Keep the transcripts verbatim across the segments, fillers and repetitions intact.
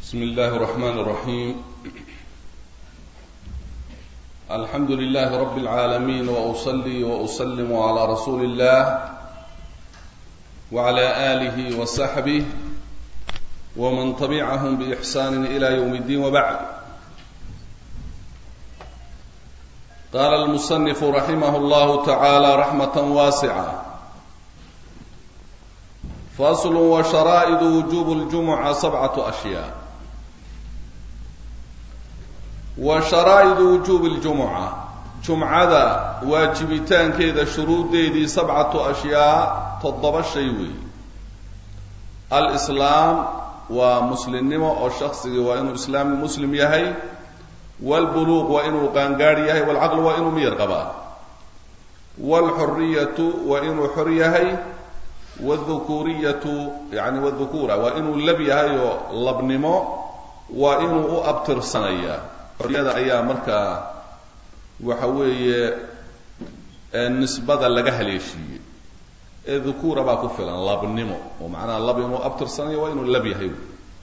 بسم الله الرحمن الرحيم. الحمد لله رب العالمين، وأصلي وأسلم على رسول الله وعلى آله وصحبه ومن تبعهم بإحسان إلى يوم الدين، وبعد. قال المصنف رحمه الله تعالى رحمة واسعة: فصل: وشرائط وجوب الجمعة سبعة أشياء. وشرائط وجوب الجمعة جمعة واجبتان كذا شروط دي سبعة أشياء تضب الشيوي: الإسلام ومسلم أو شخص وإنه إسلام مسلم يهي، والبلوغ وإنه قانقار يهي، والعقل وإنه ميرقبا، والحرية وإنه حرية، والذكورية يعني والذكورة وإنه لبي هاي لبنمو، وإنه أبتر صنية. حرية أيام مركا وحوي النسبة لقاها ليشي الذكورة باكو فعلا لبنمو، ومعنى لبنمو أبتر صنية وإنه لبي هاي،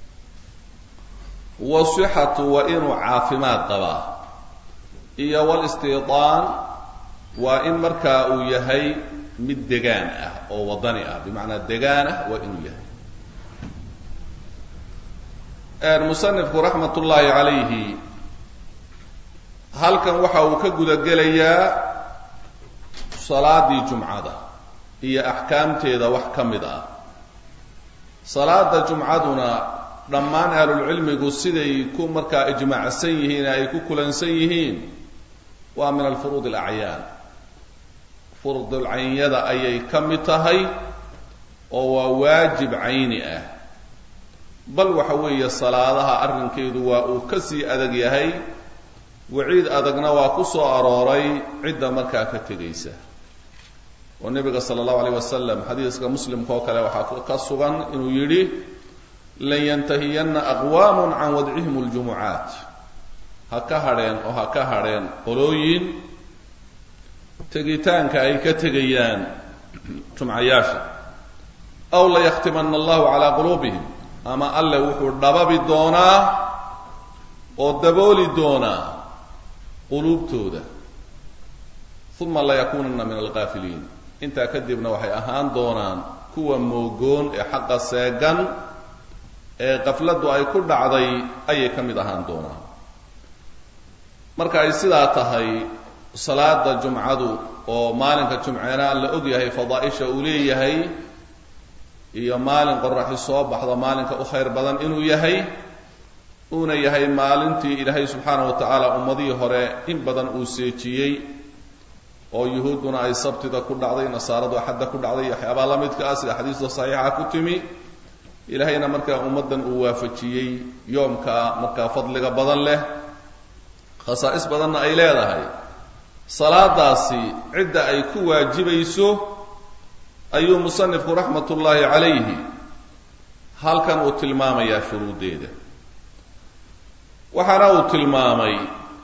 والصحة وإنه عافمات قبا، إيا والاستيطان وإن مركا يهي mid degaan ah oo wadani ah, bimaana degaan ah waa inuu yahay. Al-Musannif rahmatullahi alayhi halkan waxa uu ka guda gelayaa salaadii jumcada iyo ahkaamteeda wax kamid ah. Salaada jumcaduna dhammaan ahlul cilmigu siday ku markaa ijmaacsan yihiin ay ku kulansan yihiin waa min al-furud al-a'yan, فرض العينية أي كمتهي أو واجب عيني أه بل وحوية الصلاة أرن كيدو وكسي أدقيهي وعيد أدقنا وكسو أراري عدة مركا كتغيسة. والنبي صلى الله عليه وسلم حديث كمسلم قوكلا وحكسوغا إنه يري لن ينتهين أقوام عن ودعهم الجمعات، هكهرين وهكهرين قلوين تجيتانك أي كتجيان جمعياشا، أو لا يختمن الله على قلوبهم، أما الله وحور دباب الدونا والدبول الدونا قلوب تودا، ثم لا يكونن من الغافلين. انت كذبنا وحي أهان دونان كوا موجون حق الساقن غفلته أي كل عضي أي كمد أهان دونان. مركا يسيدا تهي salaada jumcadu oo maalinka jumceena la og yahay fadaaisha uu leeyahay iyo maalin qorraxi soo baxdo maalinka u khayr badan inuu yahay, uuna yahay maalintii ilaahay subxaanahu wa ta'ala ummadii hore in badan uu seejiyey oo yuhuuduna ay sabtida ku dhacday, nasaaradu axadda ku dhacday, waxyaabaa la midka ah sida xadiista saxiixa ku timi. ilaahayna markaa ummadan uu waafajiyey yoomka markaa fadliga badan leh, khasaa'is badanna ay leedahay. salaadaasi cidda ay ku waajibayso ayuu musannifku rahmatullahi alayhi halkan uu tilmaamayaa shuruudeeda. waxaana uu tilmaamay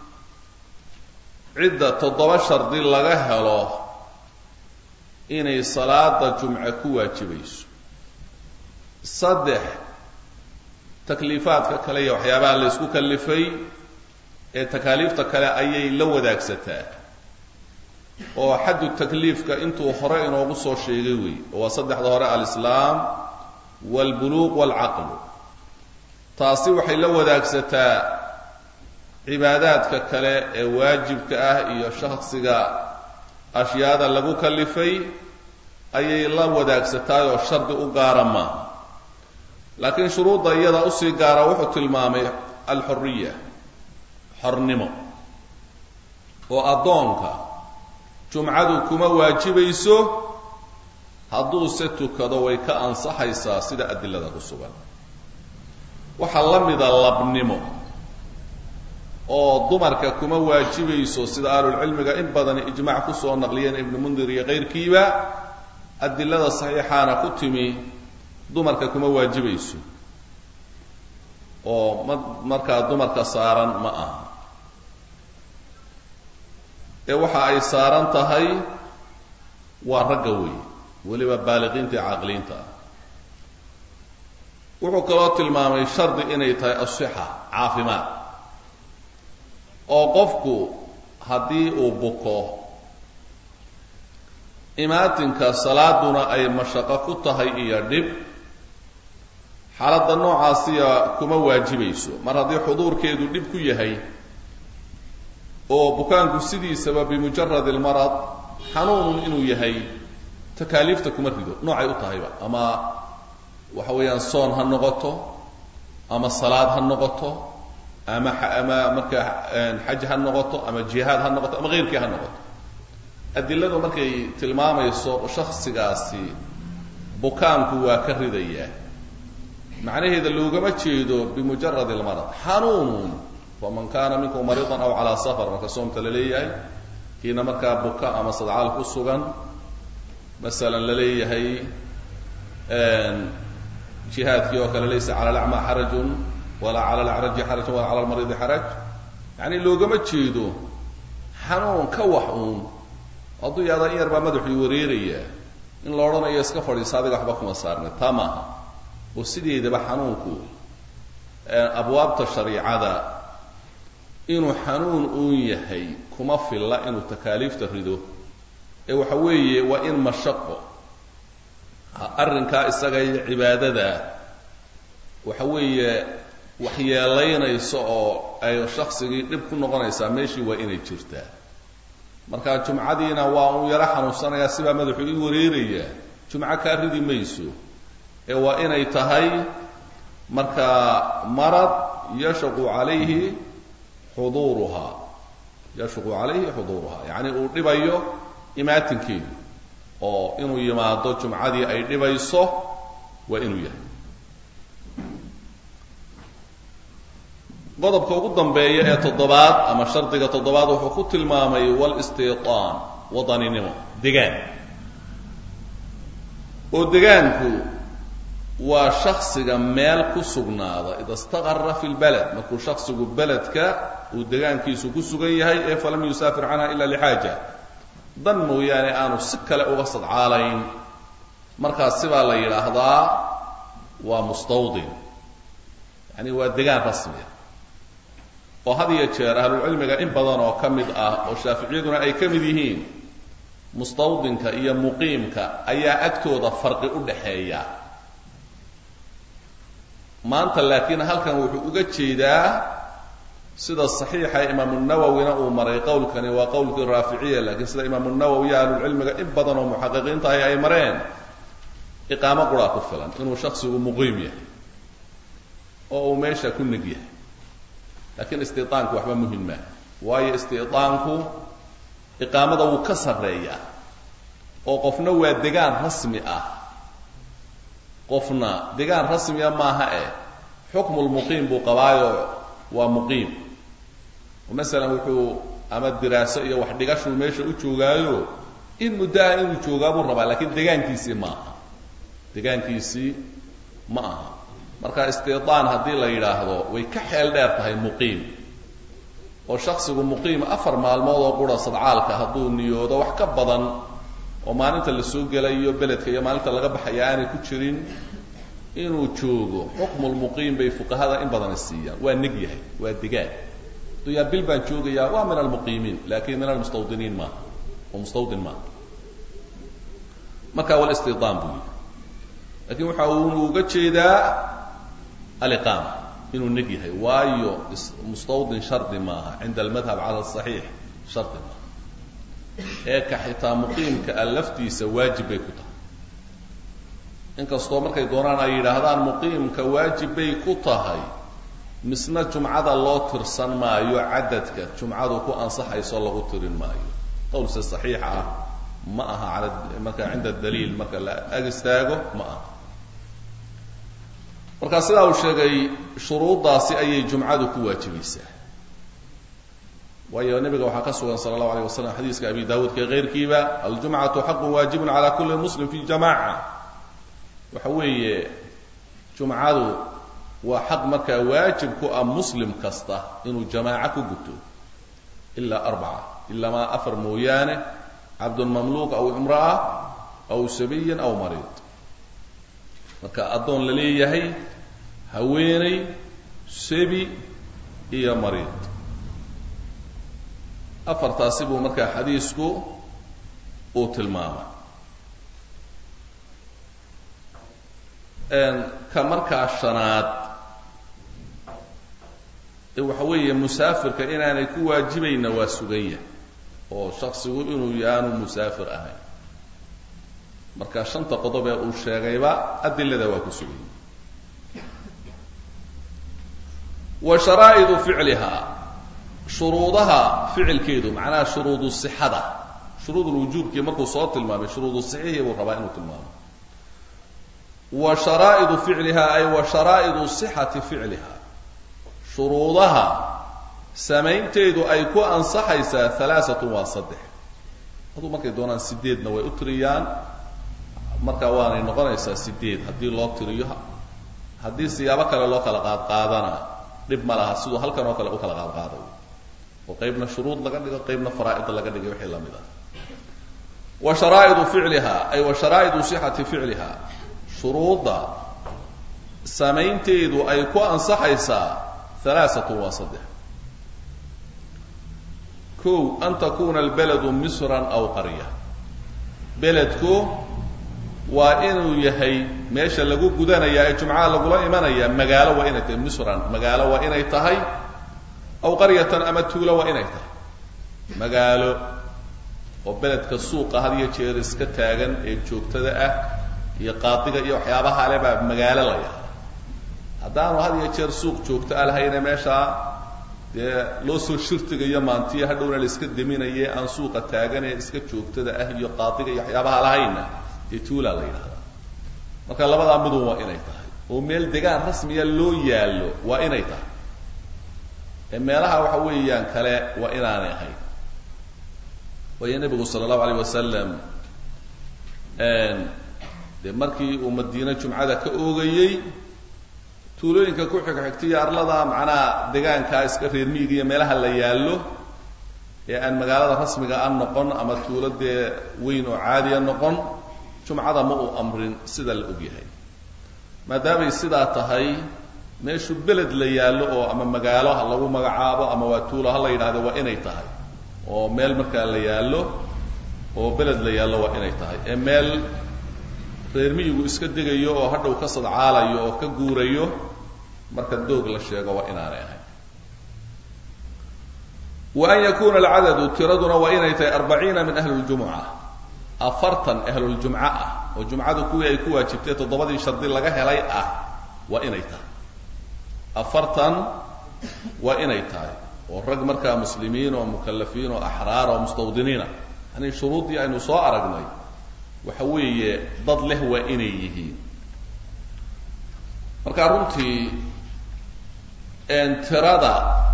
cidda toddoba shardi laga helo inay salaada jumce ku waajibayso. saddex takliifaadka kale iyo waxyaabaha la isku kallifay ee takaaliifta kale ayay la wadaagsataa, oo xaddu takliifka intuu hore inoogu soo sheegay wey, waa saddexda hore: al-islaam wal-buluuq wal-aql. taasi waxay la wadaagsataa cibaadaadka kale ee waajibka ah iyo shakhsiga ashyaada lagu kalifay ayay la wadaagsataa oo shardi u gaara maaha. laakiin shuruudda iyada usii gaara wuxuu tilmaamay al-xurriya, xornimo, oo addoonka jumcadu kuma waajibayso, hadduu se tukado way ka ansaxaysaa sida adilada ku sugan. waxaa la mida labnimo oo dumarka kuma waajibayso sida ahlulcilmiga in badan ijmaac ku soo naqliyeen ibnu mundir iyo kayrkiiba, adilada saxiixaana ku timi dumarka kuma waajibayso oo markaa dumarka saaran ma aha, ee waxa ay saaran tahay waa ragga weeye, weliba baaliqiinta iyo caaqiliinta ah. wuxuu kaloo tilmaamay shardi inay tahay asixa caafimaad oo qofku haddii uu buko imaatinka salaaduna ay mashaqo ku tahay iyo dhib xaaladda noocaasiya kuma waajibayso mar haddii xuduurkeedu dhib ku yahay oo bukaanku sidiisaba bimujarad almarad xanuunun inuu yahay takaaliifta kuma rido noocay u tahayba ama waxa weeyaan soon ha noqoto ama salaad ha noqoto ama ama markaa xaj ha noqoto ama jihaad ha noqoto ama keyrkii ha noqoto adiladu markay tilmaamayso shakhsigaasi bukaanku waa ka ridayaa macnaheeda loogama jeedo bimujarad almarad xanuunun faman kaana minkum mariidan aw calaa safar marka soomta la leeyahay kiina markaa buka ama sadcaal ku sugan masalan la leeyahay jihaadkii oo kale laysa cala alacmaa xarajun walaa cala alacraji xarajun walaa cala almariidi xaraj yani loogama jeedo xanuun ka wax uun hadduu yaada in yar baa madaxuu wareeraya in la odhanayo iska fadhiisa adiga waxba kuma saarnay taa maaha oo sideedaba xanuunku abwaabta shariicada inuu xanuun uun yahay kuma filla inuu takaaliifta rido ee waxa weeye waa in mashaqo arrinkaa isaga iyo cibaadada waxa weeye waxyeelaynayso oo ay shaksigii dhib ku noqonaysaa meeshii waa inay jirtaa marka jumcadiina waa uu yaro xanuunsanayaa sibaa madaxuu ii wareeraya jumco kaa ridi mayso ee waa inay tahay marka marad yashaqu calayhi xuduuruha yashaqu calayhi xuduuruha yacni uu dhibayo imaatinkeedu oo inuu yimaado jumcadii ay dhibayso waa inuu yahay qodobka ugu dambeeya ee toddobaad ama shardiga toddobaad wuxuu ku tilmaamay walistiitaan wadaninimo degaan oo degaanku waa shaksiga meel ku sugnaada ida istaqara fi lbalad markuu shaksigu beledka uu degaankiisu ku sugan yahay ee falam yusaafir canha ila lixaaja dan mooyaane aanu si kale uga sadcaalayn markaas sibaa la yidhaahdaa waa mustawdin yani waa degaan rasmiya oo had iyo jeer ahlulcilmiga in badan oo ka mid ah oo shaaficiyaduna ay ka mid yihiin mustawdinka iyo muqiimka ayaa agtooda farqi u dhaxeeya maanta laakiin halkan wuxuu uga jeedaa sida saxiixa imaamu nawowina uu maray qowlkani waa qowlkii raaficiya laakiin sida imaamu nawowi iyo ahlulcilmiga in badan oo muxaqiqiinta ahi ay mareen iqaamo quraa ku filan inuu shaksigu muqiim yahay oo uu meesha ku neg yahay laakiin istiitaanku waxba muhim maaha waayo istiitaanku iqaamada wuu ka sarreeyaa oo qofna waa degaan rasmi ah qofna degaan rasmiya maaha eh xukmu lmuqiim buu qabaayo waa muqiim masalan wuxuu ama diraaso iyo wax dhigashuu meesha u joogaayo in muddaha inuu joogaa buu rabaa laakiin degaankiisii ma aha degaankiisii ma aha marka istiitaan haddii la yidhaahdo way ka xeel dheer tahay muqiim oo shaksigu muqiim afar maalmood oo qura sadcaalka hadduu niyoodo wax ka badan oo maalinta la soo gelayo beledka iyo maalinta laga baxaya aanay ku jirin inuu joogo xukmulmuqiim bay fuqahada in badan siiyaan waa neg yahay waa degaan hadduu yaa bil baan joogayaa waa min almuqiimiin laakiin min almustawdiniin maaha oo mustawdin maaha marka walistiitaan buu yihi laakiin waxa uu uga jeedaa aliqaama inuu neg yahay waayo mustawdin shardi maaha cinda almadhab cala asaxiix shardi maaha ee ka xitaa muqiimka a laftiisa waajib bay ku tahay inkastoo markay doonaan ay yidhaahdaan muqiimka waajib bay ku tahay misna jumcada loo tirsan maayo cadadka jumcadu ku ansaxayso lagu tirin maayo qowlse saxiixa ah ma aha ala marka cinda daliil marka la ag istaago ma aha marka sidaa uu sheegay shuruuddaasi ayay jumcadu ku waajibaysaa waayo nabiga waxaa ka sugan sala allahu alayh wasalam xadiiska abi daawuudka keyrkiiba aljumcatu xaqun waajibun cala kulli muslim fi jamaca waxa weeye jumcadu waa xaq markaa waajib ku ah muslim kasta inuu jamaaco ku guto ilaa arbaca ilamaa afar mooyaane cabdun mamluuq aw imra'a aw sabiyin aw mariid marka addoon la leeyahay haweeney sabi iyo mariid afartaasi buu markaa xadiisku uu tilmaamay ka markaa shanaad ee waxa weeye musaafirka inaanay ku waajibayna waa sugan yahay oo shakhsigu inuu yaanu musaafir ahayn marka shanta qodob ee uu sheegayba adilada waa ku sugan yahay wa sharaa'idu ficliha shuruudaha ficilkeedu macnaha shuruudu sixada shuruudul wujuubkii markuu soo tilmaamay shuruudu sixihii buu rabaa inuu tilmaamo wa sharaa'idu ficliha ay wa sharaa'idu sixati ficliha shuruudaha samaynteedu ay ku ansaxaysaa halaasatun waa saddex hadduu markay doonaan sideedna way u tiriyaan markaa waanay noqonaysaa sideed haddii loo tiriyo haddii siyaabo kale loo kala qaad qaadana dhib ma laha siduu halkan oo kale u kala qaad qaadayo oo qaybna shuruud laga dhigo qaybna faraa'id laga dhigo wixii la mid ah wa sharaa'idu ficliha ay wa sharaa'idu sixati ficliha shuruudda samaynteedu ay ku ansaxaysaa halaasatun waa saddex kow an takuna albaladu misran aw qarya beledku waa inuu yahay meesha lagu gudanaya ee jumcaha lagula imanaya magaalo waa inay tahay misran magaalo waa inay tahay aw qaryatan ama tuulo waa inay tahay magaalo oo beledka suuqa had iyo jeer iska taagan ee joogtada ah iyo qaadiga iyo waxyaabaha ale baa magaalo la yahay haddaanu had iyo jeer suuq joogto a lahayne meeshaa dee loo soo shirtigayo maantiya hadhowna la iska deminaye aan suuqa taagan ee iska joogtada ah iyo qaadiga iyo waxyaabaha lahayna dee tuulaa la yidhahdaa marka labadaa midun waa inay tahay oo meel degaan rasmiya loo yaallo waa inay tahay ee meelaha waxa weeyaan kale waa inaanay ahayn waayo nebigu sala allahu alayh wasalam dee markii uu madiine jumcada ka oogayey tuulooyinka ku xigxigtiyo arlada macnaha degaankaa iska reer miyiga iyo meelaha la yaallo ee aan magaalada rasmiga a noqon ama tuulo dee weyn oo caadiya noqon jumcada ma uu amrin sida la og yahay maadaamay sidaa tahay meeshu beled la yaallo oo ama magaalo ha lagu magacaabo ama waa tuulo ha la yidhahdo waa inay tahay oo meel markaa la yaallo oo beled la yaallo waa inay tahay ee meel reer miyigu iska degayo oo hadhow ka sadcaalayo oo ka guurayo marka doog la sheego waa inaanay ahayn wa an yakuna alcadadu tiraduna waa inay tahay arbaciina min ahli ljumuca afartan ahluljumca ah oo jumcadu kuwii ay ku waajibtay toddobadii shardi laga helay ah waa inay tahay afartan waa inay tahay oo rag markaa muslimiin oo mukallafiin oo axraar oo mustawdiniina yani shuruuddii aynu soo aragnay waxa weeye dad leh waa inay yihiin marka runtii tirada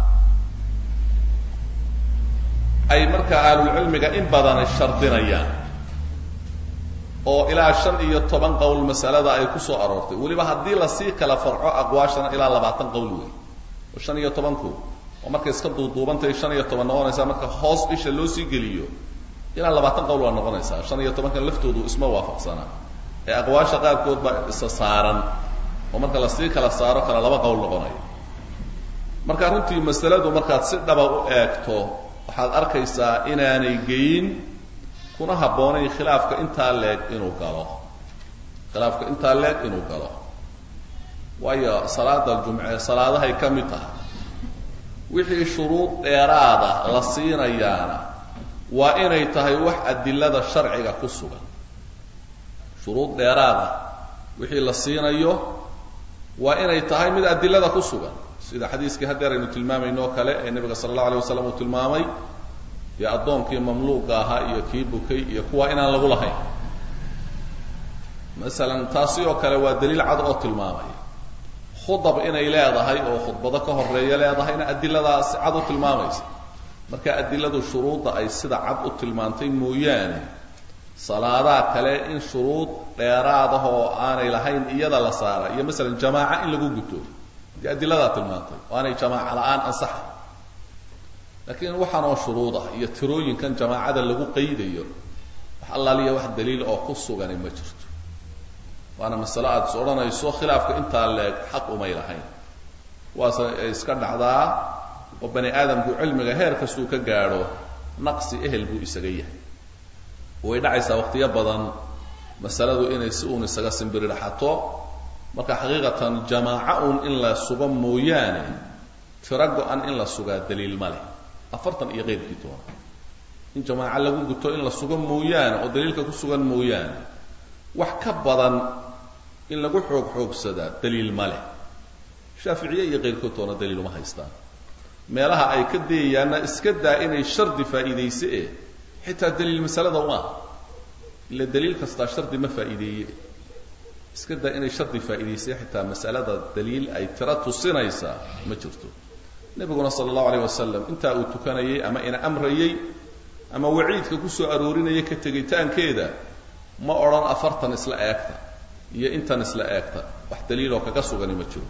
ay markaa ahlulcilmiga in badan shardinayaan oo ilaa shan iyo toban qowl masalada ay ku soo aroortay weliba haddii lasii kala farco aqwaashana ilaa labaatan qowl wey oo shan iyo tobanku oo markay iska duuduubantahay shan iyo toban noqonaysaa marka hoos isha loo sii geliyo ilaa labaatan qowl waa noqonaysaa shan iyo tobankan laftoodu isma waafaqsana ee aqwaasha qaarkood baa isa saaran oo marka lasii kala saaro kala laba qowl noqonayo marka runtii masaladu markaad si dhaba u eegto waxaad arkaysaa inaanay geyin kuna habboonayn khilaafka intaa leeg inuu galo khilaafka intaa leeg inuu galo waayo salaada jumce salaadahay ka mid tahay wixii shuruud dheeraada la siinayaana waa inay tahay wax adilada sharciga ku sugan shuruud dheeraada wixii la siinayo waa inay tahay mid adilada ku sugan sida xadiiskii haddeer aynu tilmaamayno oo kale ee nebiga sala allahu alayh wasalam uu tilmaamay iyo addoonkii mamluuqa ahaa iyo kii bukay iyo kuwa inaan lagu lahayn masalan taasi oo kale waa daliil cad oo tilmaamaya khudab inay leedahay oo khudbado ka horeeya leedahayna adiladaas cad u tilmaamaysa marka adiladu shuruudda ay sida cad u tilmaantay mooyaane salaadaha kale in shuruud dheeraada oo aanay lahayn iyada la saara iyo masalan jamaaca in lagu guto dee adiladaa tilmaantay oo aanay jamaaca la-aan ansaxay laakiin waxaanoo shuruud ah iyo tirooyinkan jamaacada lagu qaydayo wax allaaliya wax daliil oo ku sugani ma jirto waana mas'alo aad soo oranayso khilaafka inta leeg xaq uma ilahayn waasa iska dhacdaa oo bani aadamku cilmiga heer kastuu ka gaaro naqsi ehel buu isaga yahay way dhacaysaa waqtiyo badan masaladu inay si uun isaga simbiri dhaxato marka xaqiiqatan jamaaca uun in la sugo mooyaane firago an in la sugaa daliil male afartan iyo qeybkii doona in jamaaca lagu guto in la sugo mooyaane oo daliilka ku sugan mooyaane wax ka badan in lagu xoog xoogsada daliil male shaafiiciye iyo qeyrkood doona daliil uma haystaan meelaha ay ka deeyaana iska daa inay shardi faa'iideyse ee xitaa daliil masalada uma ila daliil kasta shardi ma faa'iideeye iska daa inay shardi faa'iideyse xitaa masalada daliil ay tira tusinaysa ma jirto nabiguna sallallahu alayhi wasallam inta uu tukanayay ama ina amrayay ama waciidka ku soo aroorinaya ka tegitaankeeda ma oran afartan isla eegta iyo intan isla eegta wax daliil oo kaga sugan ma jiro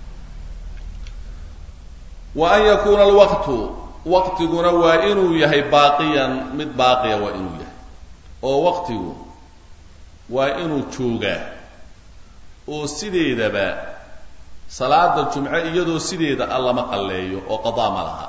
wa an yakuna alwaqtu waqtiguna waa inuu yahay baaqiyan mid baaqiya waa inuu yahay oo waqtigu waa inuu joogaa oo sideedaba salaada jumce iyadoo sideeda alla ma qalleeyo oo qadaa ma laha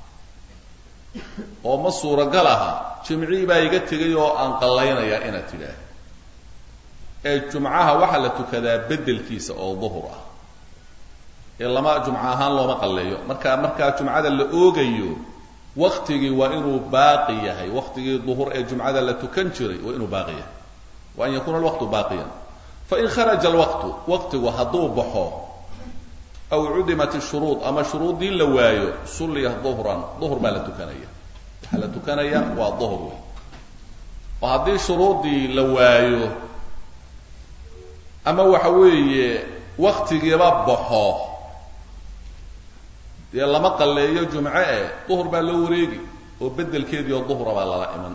oo ma suuragal aha jimcii baa iga tegay oo aan qallaynaya inaad tidhaah ee jumcaha waxaa la tukadaa beddelkiisa oo duhur ah ee lama jumca ahaan looma qalleeyo marka markaa jumcada la oogayo waqtigii waa inuu baaqi yahay waqtigii duhur ee jumcada la tukan jiray waa inuu baaqi yahay wa an yakuna alwaqtu baaqiyan fain kharaja alwaqtu waqtigu hadduu baxo aw cudimat shuruud ama shuruudii la waayo sulliya duhran duhur baa la tukanaya waxaa la tukanaya waa duhur wey oo haddii shuruudii la waayo ama waxa weeye waqtigiiba baxo dee lama qalleeyo jumce e duhur baa loo wareegi oo beddelkeedii oo duhura baa lala iman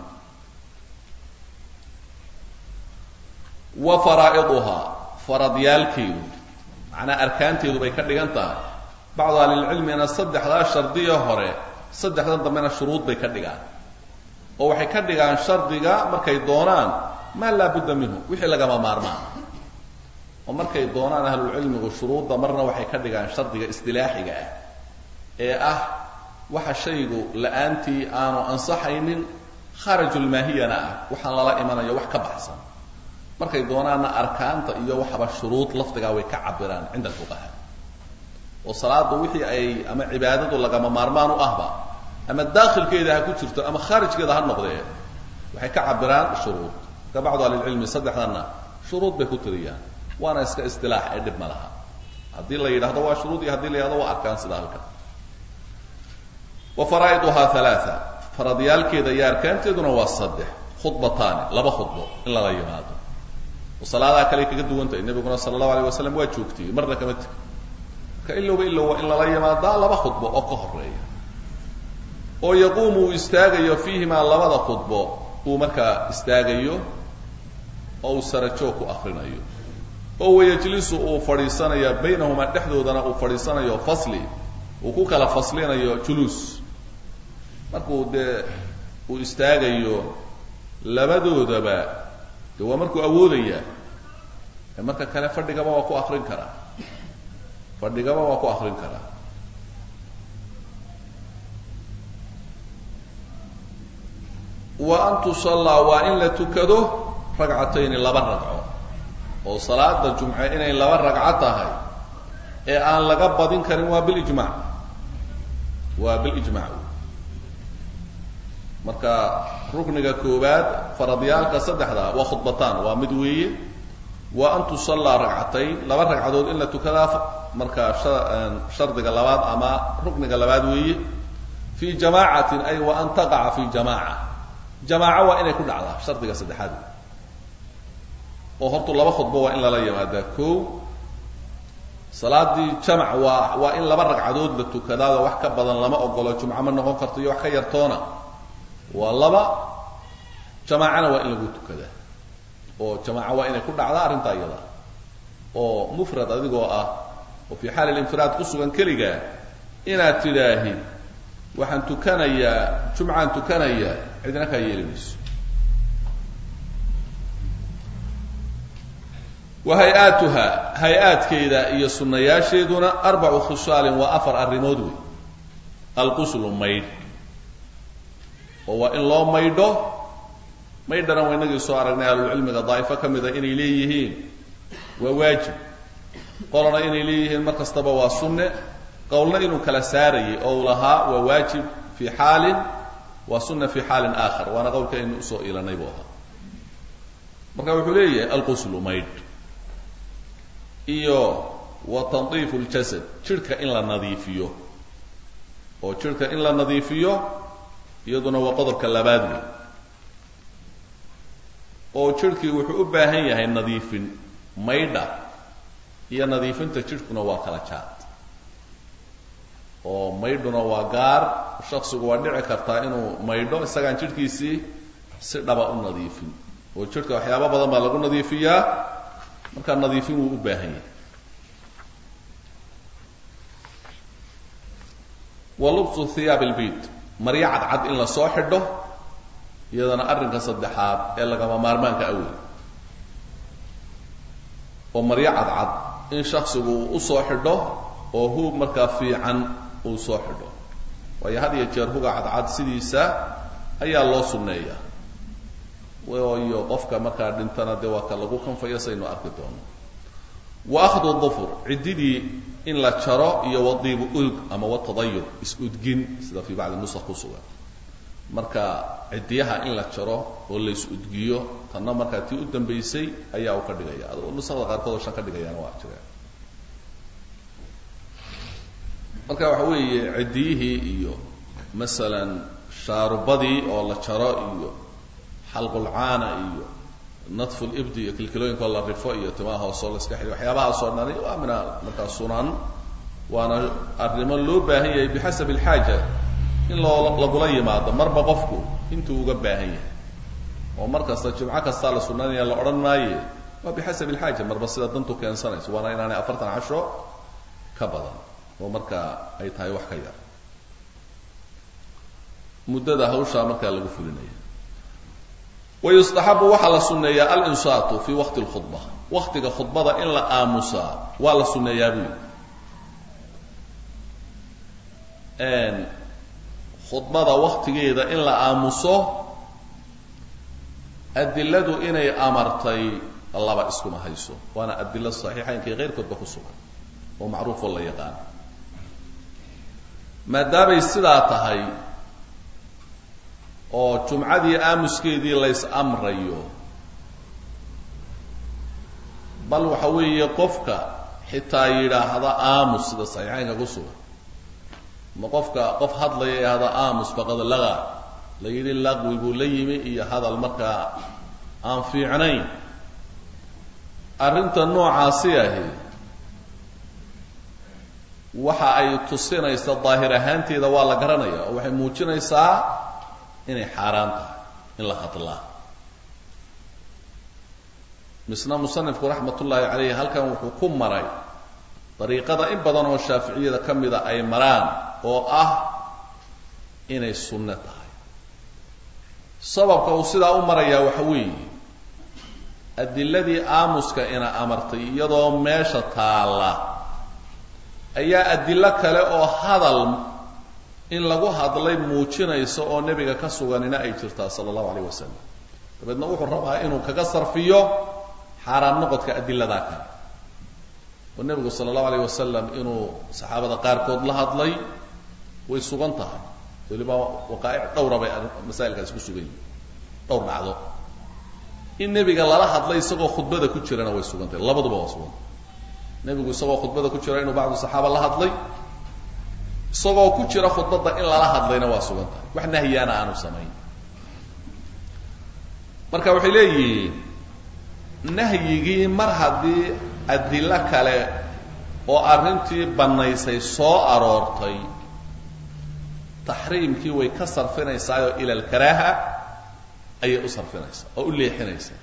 wa faraa'iduhaa faradyaalkeedu macnaa arkaanteedu bay ka dhigan tahay bacdu ahlilcilmina saddexdaa shardiya hore saddexdan dambena shuruud bay ka dhigaan oo waxay ka dhigaan shardiga markay doonaan maa laa budda minhu wixii lagama maarmaan oo markay doonaan ahlulcilmigu shuruudda marna waxay ka dhigaan shardiga istilaaxiga ah ee ah waxa shaygu la-aantii aanu ansaxaynin khaarajulmaahiyana ah waxaan lala imanayo wax ka baxsan markay doonaanna arkaanta iyo waxaba shuruud lafdigaa way ka cabiraan cinda alfuqaha oo salaadu wixii ay ama cibaadadu lagama maarmaan u ahba ama daakhilkeeda ha ku jirto ama khaarijkeeda ha noqdee waxay ka cabiraan shuruud ka bacdu ahlilcilmi saddexdanna shuruud bay ku tiriyaan waana iska istilaax ee dhib ma laha haddii la yidhahdo waa shuruud iyo haddii la yidhahdo waa arkaan sida halkan wa faraa'iduhaa halaatha faradyaalkeeda iyo arkaanteeduna waa saddex khudbataani laba khudbo in lala yimaado oo salaadaha kale kaga duwan tahay nabiguna sala allahu alayh wasalam waa joogtiyey marna kama tegi marka ilowba ilow waa in lala yimaadaa laba khudbo oo ka horeeya oo yaquumu uu istaagayo fiihimaa labada khudbo uu markaa istaagayo oo uu sarajoog ku akrinayo oo wayajlisu uu fadhiisanayo baynahumaa dhexdoodana uu fadhiisanayo fasli uu ku kala faslinayo juluus markuu dee uu istaagayo labadoodaba de waa markuu awoodaya ee marka kale fadhigaba waa ku akrin karaa fadhigaba waa ku akrin karaa wa an tusallaa waa in la tukado ragcatayni laba ragco oo salaada jumce inay laba ragco tahay ee aan laga badin karin waa bilijmac waa bilijmac marka rukniga koobaad faradyaalka saddexda waa khudbataan waa mid weeye wa an tusallaa ragcatayn laba ragcadood in la tukadaa marka shardiga labaad ama rukniga labaad weeye fii jamaacatin ay wa an taqaca fi jamaaca jamaaco waa inay ku dhacdaa shardiga saddexaad oo hortu laba khudbo waa in lala yimaadaa kow salaadii jamac waa waa in laba ragcadood la tukadaado wax ka badan lama ogolo jumco ma noqon karto iyo wax ka yartoona waa laba jamaacana waa in lagu tukadaa oo jamaaco waa inay ku dhacdaa arrintaa iyada oo mufrad adigoo ah oo fii xaali linfiraad ku sugan keligaa inaad tidhaahid waxaan tukanayaa jumcaan tukanayaa cidina kaa yeeli mayso وهيئاتها هيئات كيدا iyo sunnayaasheeduna arbacu khisal wa afar arimood way alqusl mayd oo in loo maydo maydana waynaga soo aragnay ahlul cilmiga daa'ifa kamida inay leeyihiin waa waajib qolana inay leeyihiin markastaba waa sunne qowlna inuu kala saarayay oo laha waa waajib fi xaalin wa sunna fi xaalin aakhar wana qowlka inuu soo ilanay boo marka wuxuu leeyahay alqusl mayd iyo wa tandiif aljasad jirka in la nadiifiyo oo jirka in la nadiifiyo iyaduna waa qodobka labaad weey oo jirkii wuxuu u baahan yahay nadiifin maydha iyo nadiifinta jirkuna waa kala jaad oo maydhuna waa gaar shakhsigu waa dhici kartaa inuu maydho isagaan jirkiisii si dhaba u nadiifin oo jirka waxyaabo badan baa lagu nadiifiyaa marka nadiifin uu u baahan yahay walubsu thiyab albayt marya cadcad in la soo xidho iyadana arrinka saddexaad ee lagama maarmaanka awey oo marya cadcad in shakhsigu u soo xidho oo huub markaa fiican uu soo xidho waayo had iyo jeer huga cadcad sidiisa ayaa loo sunneeyaa iyo qofka markaa dhintana dee waa ka lagu kanfayo saynu arki doono wa akhdu dhufur ciddidii in la jaro iyo wadiibu ulg ama watadayur is-udgin sida fi bacdi nusakh ku sugan marka cidiyaha in la jaro oo la is-udgiyo tanna markaa tii u dambaysay ayaa uu ka dhigaya adoo nusakhda qaarkood oo shan ka dhigayaan waa jiraan marka waxa weeye cidiyihii iyo masalan shaarubadii oo la jaro iyo xalqul caana iyo nadfu libdi iyo kilkilooyinka la rifo iyo timaha hoosoo la iska xidhiyo waxyaabahaasoo dhani waa mina markaa sunan waana arrimo loo baahan yahay bixasab alxaaja in loo lagula yimaado marba qofku intuu uga baahan yahay oo mar kasta jumco kasta la sunanaya la odhan maaye waa bixasab alxaaja marba sida dantu keensanayso waana inaanay afartan casho ka badan oo markaa ay tahay wax ka yar muddada hawshaa markaa lagu fulinaya ويستحب وحل سنة الإنصات في وقت الخطبة وقت الخطبة إلا آموسا ولا سنة يابي أن خطبة وقت جيدة إلا آموسا الدلة إني أمرتي الله بأسكم هيسو وأنا الدلة الصحيحة إنك غير كتب خصوصا ومعروف والله يقال ما دام السلاطة هاي oo jumcadii aamuskeedii la is amrayo bal waxa weeye qofka xitaa yiraahda aamus sida saxiixaynka ku sugan ma qofka qof hadlaya yiraahda aamus faqad laga la yiri laqwi buu la yimi iyo hadal markaa aan fiicnayn arrinta noocaasi ahi waxa ay tusinaysaa daahir ahaanteeda waa la garanayaa oo waxay muujinaysaa inay xaaraan tahay in la hadlaa misna musanifku raxmatullaahi calayhi halkan wuxuu ku maray dariiqada in badan oo shaaficiyada ka mida ay maraan oo ah inay sunno tahay sababka uu sidaa u marayaa waxa weeye adiladii aamuska ina amartay iyadoo meesha taala ayaa adilo kale oo hadal in lagu hadlay muujinayso oo nabiga ka suganina ay jirtaa sallallahu alayhi wasallam dabadna wuxuu rabaa inuu kaga sarfiyo xaraam noqodka adilada kale oo nabigu sallallahu alayhi wasallam inuu saxaabada qaar kood la hadlay way sugan tahay waliba waqaa'ic dhowr bay masaa'ilkaas ku sugan yihiin dhowr dhacdo in nabiga lala hadlay isagoo khudbada ku jirana way sugan tahay labaduba waa sugan nabigu isagoo khudbada ku jira inuu bacdu saxaaba la hadlay isagoo ku jira khudbada in lala hadlayna waa sugan tahay wax nahiyana aanu samayn marka waxay leeyihiin nahyigii mar haddii adilo kale oo arrintii bannaysay soo aroortay taxriimkii way ka sarfinaysaa oo ila alkaraaha ayay u sarfinaysaa oo u leexinaysaa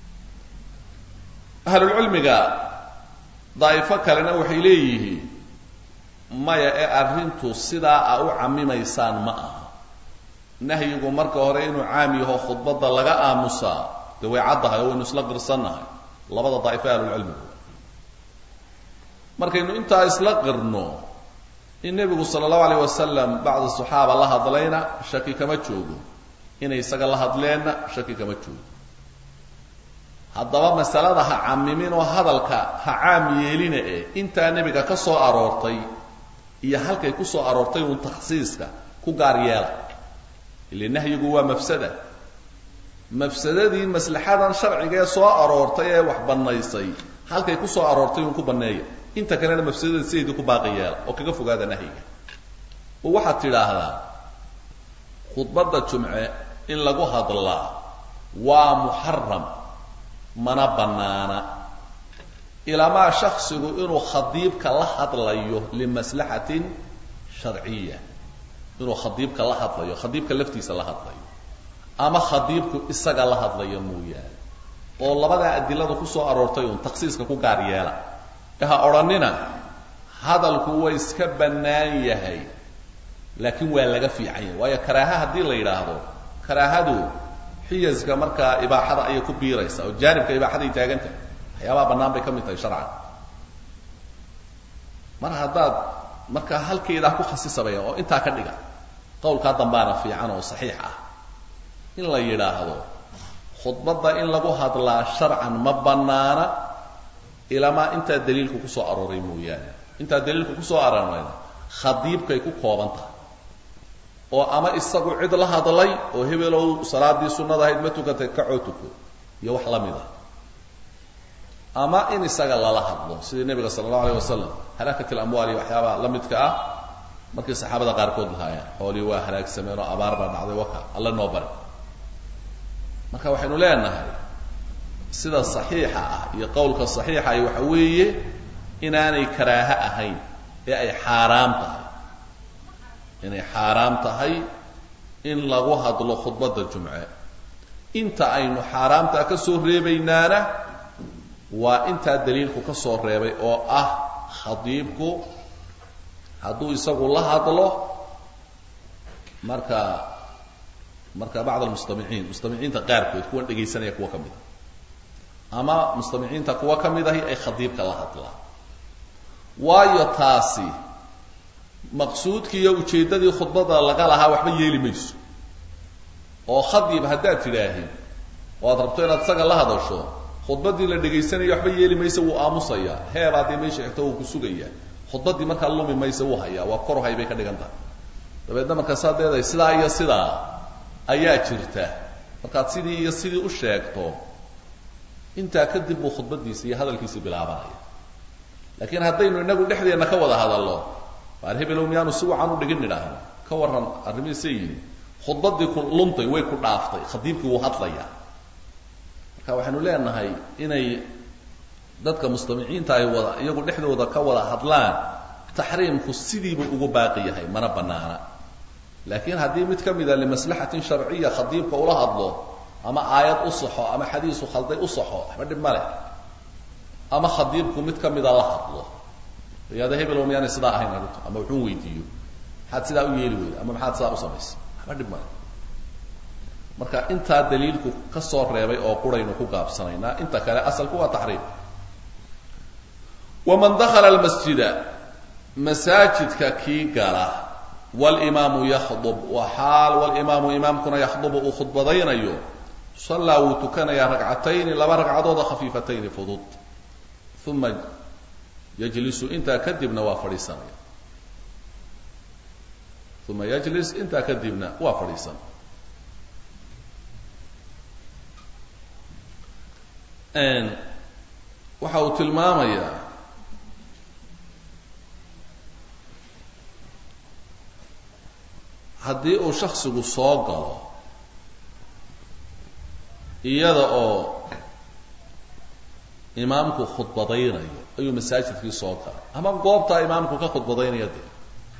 ahlulcilmiga daa'ifo kalena waxay leeyihiin maya ee arrintu sidaa a u camimaysaan ma aha nahyigu marka hore inuu caam yaho khudbadda laga aamusaa dee way caddahay oo waynu isla qirsannahay labada daa'ifo ahlul cilmigu markaynu intaa isla qirno in nebigu sala allahu alayh wasalam bacda saxaaba la hadlayna shaki kama joogo inay isaga la hadleenna shaki kama joogo haddaba masalada ha camimin oo hadalka ha caam yeelina eh intaa nebiga ka soo aroortay iyo halkay ku soo aroortay uun takhsiiska ku gaar yeela ile nahyigu waa mafsada mafsadadii maslaxadan sharciga ee soo aroortay ee wax bannaysay halkay ku soo aroortay uun ku banneeya inta kalena mafsadada sideedii ku baaqi yeela oo kaga fogaada nahyiga oo waxaad tidhaahdaa khudbadda jumce in lagu hadlaa waa muxaram mana bannaana ilamaa shaksigu inuu khadiibka la hadlayo limaslaxatin sharciya inuu khadiibka la hadlayo khadiibka laftiisa la hadlayo ama khadiibku isaga la hadlayo mooyaane oo labadaa adilada ku soo aroortay uun takhsiiska ku gaar yeela ha odhanina hadalku waa iska bannaan yahay laakiin waa laga fiican yahay waayo karaaha haddii la yidhaahdo karaahadu xiyaska markaa ibaaxada ayay ku biiraysaa oo jaanibka ibaaxaday taagantahay waxyaabaha bannaan bay ka mid tahay sharcan mar haddaad markaa halkeedaa ku khasisabaya oo intaa ka dhiga qowlkaa dambaana fiican oo saxiix ah in la yidhaahdo khudbadda in lagu hadlaa sharcan ma bannaana ilamaa intaa daliilku ku soo arooray mooyaane intaa daliilku ku soo aroorayna khadiibkay ku kooban tahay oo ama isagu cid la hadlay oo hebelow salaadii sunnada ahayd ma tukatay kacoo tuko iyo wax la mid ah ama in isaga lala hadlo sidii nebiga sala allahu alayh wasalam halaakat alamwaal iyo waxyaabaha la midka ah markii saxaabada qaarkood lahaayeen xoolii waa halaagsameen oo abaar baa dhacday waka alla noo bari marka waxaynu leenahay sida saxiixa ah iyo qowlka saxiixa ay waxa weeye inaanay karaaha ahayn ee ay xaaraam tahay inay xaaraam tahay in lagu hadlo khudbadda jumce inta aynu xaaraamtaa ka soo reebaynaana waa intaa daliilku ka soo reebay oo ah khadiibku hadduu isagu la hadlo marka marka bacd almustamiciin mustamiciinta qaarkood kuwan dhegaysanaya kuwa ka mid ah ama mustamiciinta kuwa ka mid ahi ay khadiibka la hadlaan waayo taasi maqsuudkii iyo ujeeddadii khudbada laga lahaa waxba yeeli mayso oo khadiib haddaad tidhaahid oo aad rabto inaad isaga la hadasho khudbaddii la dhegaysanayo waxba yeeli maysa wuu aamusayaa heebaa dee meesha xigta wuu ku sugayaa khudbaddii markaa lumi maysa wuu hayaa waa korhay bay ka dhigan tahay dabeedna markaa saad leedahay sidaa iyo sidaa ayaa jirta markaad sidii iyo sidii u sheegto intaa kadib buu khudbaddiisa iyo hadalkiisa bilaabanaya laakiin haddaynu inagu dhexdeenna ka wada hadallo waar hebelow miyaanu si wacan u dhigin idhaahno ka warran arrimihiisa yidhi khudbaddii ku luntay way ku dhaaftay khadiibkii wuu hadlayaa marka waxaynu leenahay inay dadka mustamiciinta ay wada iyagu dhexdooda ka wada hadlaan taxriimku sidiibu ugu baaqi yahay mana bannaana laakiin haddii mid ka mida limaslaxatin sharciya khadiibka ula hadlo ama aayad u saxo ama xadiisu khalday u saxo waxba dhib ma leh ama khadiibku mid ka mida la hadlo yaada hebel miyaanay sidaa ahayn arrintu ama wuxuu weydiiyo maxaad sidaa u yeeli weyda ama maxaad sidaa u samaysay waxba dhib ma leh marka intaa daliilku ka soo reebay oo quraynu ku gaabsanaynaa inta kale asalku waa taxriim waman dakhala almasjida masaajidka kii gala walimaamu yakhdub wa xaal walimaamu imaamkuna yakhdubu uu khudbadaynayo sallaa wuu tukanayaa ragcatayni laba ragcadooda khafiifatayni fudud uma yajlisu intaa kadibna waa fadhiisanaya uma yajlis intaa kadibna waa fadhiisan waxa uu tilmaamayaa haddii uu shaksigu soo galo iyada oo imaamku khudbadaynayo ayuu masaajidkii soo galay ama goobtaa imaamku ka khudbadaynaya dee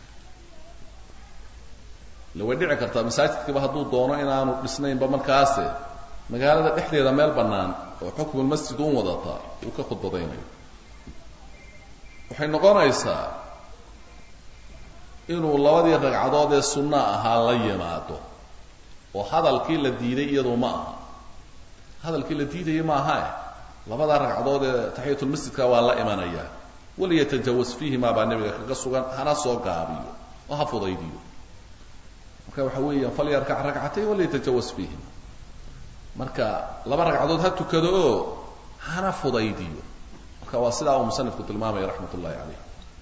ila way dhici kartaa masaajidkiiba hadduu doono inaanu dhisnaynba markaase magaalada dhexdeeda meel bannaan oo xukmulmasjid un wadata uu ka khudbadaynayo waxay noqonaysaa inuu labadii ragcadood ee sunna ahaa la yimaado oo hadalkii la diiday iyadoo ma aha hadalkii la diidayay ma aha labada ragcadood ee tahiyatul masjidka waa la imanaya wali yatajawaz fihi ma baa nabiga kaga sugan hana soo gaabiyo oo ha fudaydiyo marka waxa weeyaan fal yarka ragcatay wali yatajawaz fihi marka laba ragcadood ha tukado oo hana fudaydiyo marka waa sida uu musannifku tilmaamay raxmatullaahi calayh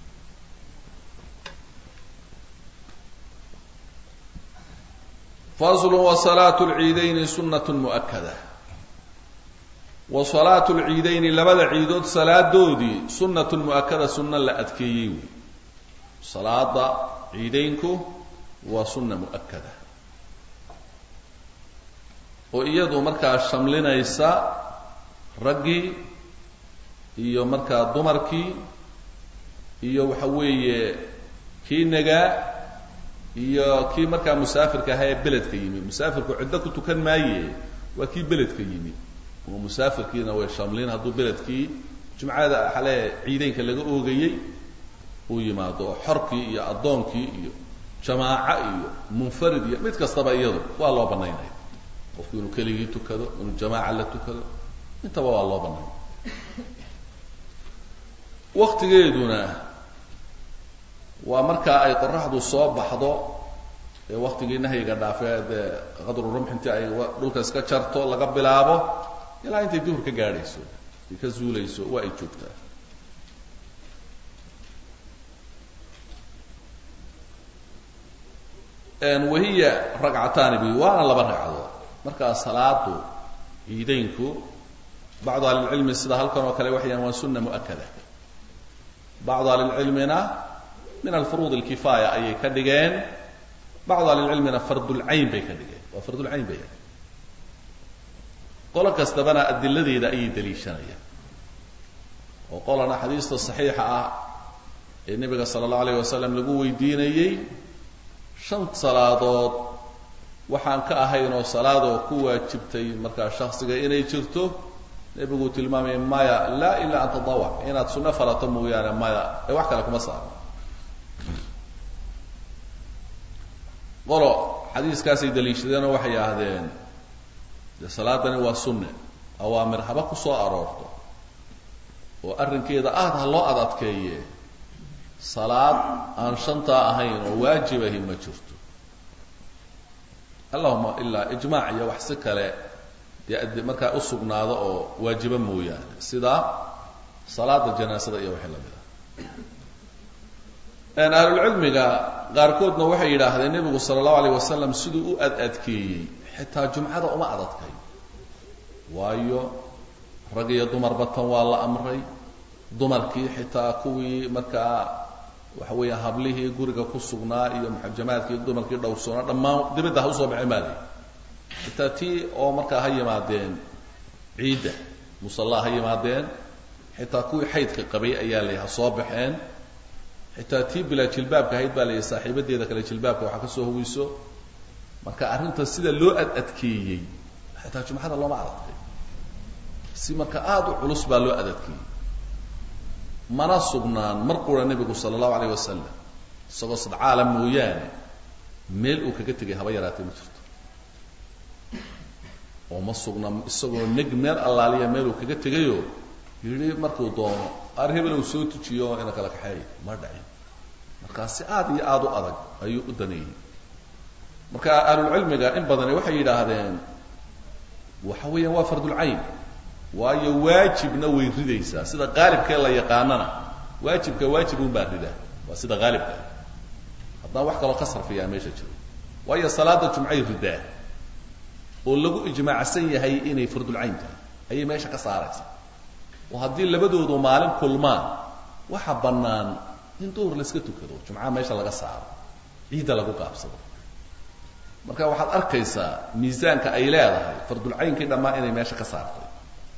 فصل وصلاة العيدين سنة مؤكدة وصلاة العيدين لبدا عيدود صلاة دودي سنة مؤكدة سنة لا أتكييو صلاة عيدينكو وسنة مؤكدة وإيادو مركا الشملين إيسا رقي إيو مركا دمركي إيو وحوي كي نقا iyo kii markaa musaafirka ahaa ee beledka yimi musaafirku cidda ku tukan maaye waa kii beledka yimi oo musaafirkiina way shamlin hadduu beledkii jumcada xalee ciideynka laga oogayay uu yimaado xorkii iyo addoonkii iyo jamaaca iyo munfarid iyo mid kastaba iyadu waa loo banaynaya qofku inuu keligii tukado inuu jamaaca la tukado intaba waa loo banaynaya waqtigeeduna waa marka ay qorraxdu soo baxdo ee waqtigii nahyiga dhaafay ee qadru rumxintii ay dhulka iska jarto laga bilaabo ilaa intay duhur ka gaadhayso ay ka zuulayso waa ay joogtaa een wahiya ragcatan bi waana laba ragcadood marka salaadu ciideynku bacdu al-ilmi sida halkan oo kale waxyaan waa sunna muakkada bacdu al-ilmina من الفروض الكفاية أي كدجان بعض أهل العلم فرض العين بي كدجان وفرض العين بي قال كاستبنا أدي الذي إذا أي دليل شرعي وقال أنا حديث الصحيحة النبي صلى الله عليه وسلم لقوي ديني شنط صلاة وحان كأهين وصلاة وقوة جبتي مركز شخص إني جرته نبي قلت المامي مايا لا إلا أن تضوع إن تسنى فلا تمو يعني مايا وحكى لكم أصلا qolo xadiiskaasi daliishadeen waxay yiraahdeen salaadani waa sunne awaamir haba ku soo aroorto oo arrinkeeda aad ha loo adadkeeyay salaad aan shanta ahayn oo waajibahi ma jirto allahumma illa ijmaac iyo wax si kale yaadi marka u sugnaado oo waajiba mooyaan sida salaada janaasada iyo wixii la mid ah أن أهل العلم قاركودنا وحي يراهدين النبي صلى الله عليه وسلم سدوا أد أدكي حتى جمعة وما أدكي وايو رقي دمر بطن والله أمري دمركي حتى كوي مركا وحوي هبله قرقة كسقنا إيو محجمات كي دمركي دوسونا لما دبدا هوسو بعمالي حتى تي أو مركا هيا مادين عيدة مصلى هيا مادين حتى كوي حيث قبي أيالي صابحين حتى تي بلا جلباب كهيد بالي صاحبتي كلا جلبابك waxa ka soo huwiso marka arinta sida loo ad adkeeyay حتى jumcada loo ma aragtay si marka aad u culus baa loo adadkiyay mana sugnaan markuu nabigu sallallahu alayhi wasallam isagoo sad caalam mooyaan meel uu kaga tagay haba yaraatay ma jirto oo ma sugnaan isagoo nig meel allaaliya meel uu kaga tagayo yiri markuu doono arhebel uu soo tujiyo in kala kaxay ma dhacay marka si aad iyo aad u adag ayuu u daneeyay marka ahlul cilmiga in badan waxay yiraahdeen waxa weeyaan waa fardul ayn waayo waajibna way ridaysaa sida qaalibka la yaqaanana waajibka waajibun baa rida waa sida qaalibka hadda wax kale ka sarfiyaa meesha jiro waayo salaada jumcay ridaa oo lagu ijmaacsan yahay inay fardul ayn tahay ay meesha ka saaraysaa وهذه لبدودو مالين كلمان waxa banaan in duur la iska tukado jumcada meesha laga saaro ciida lagu qaabsado marka waxaad arkaysaa miisaanka ay leedahay fardul aynkii dhamaa inay meesha ka saartay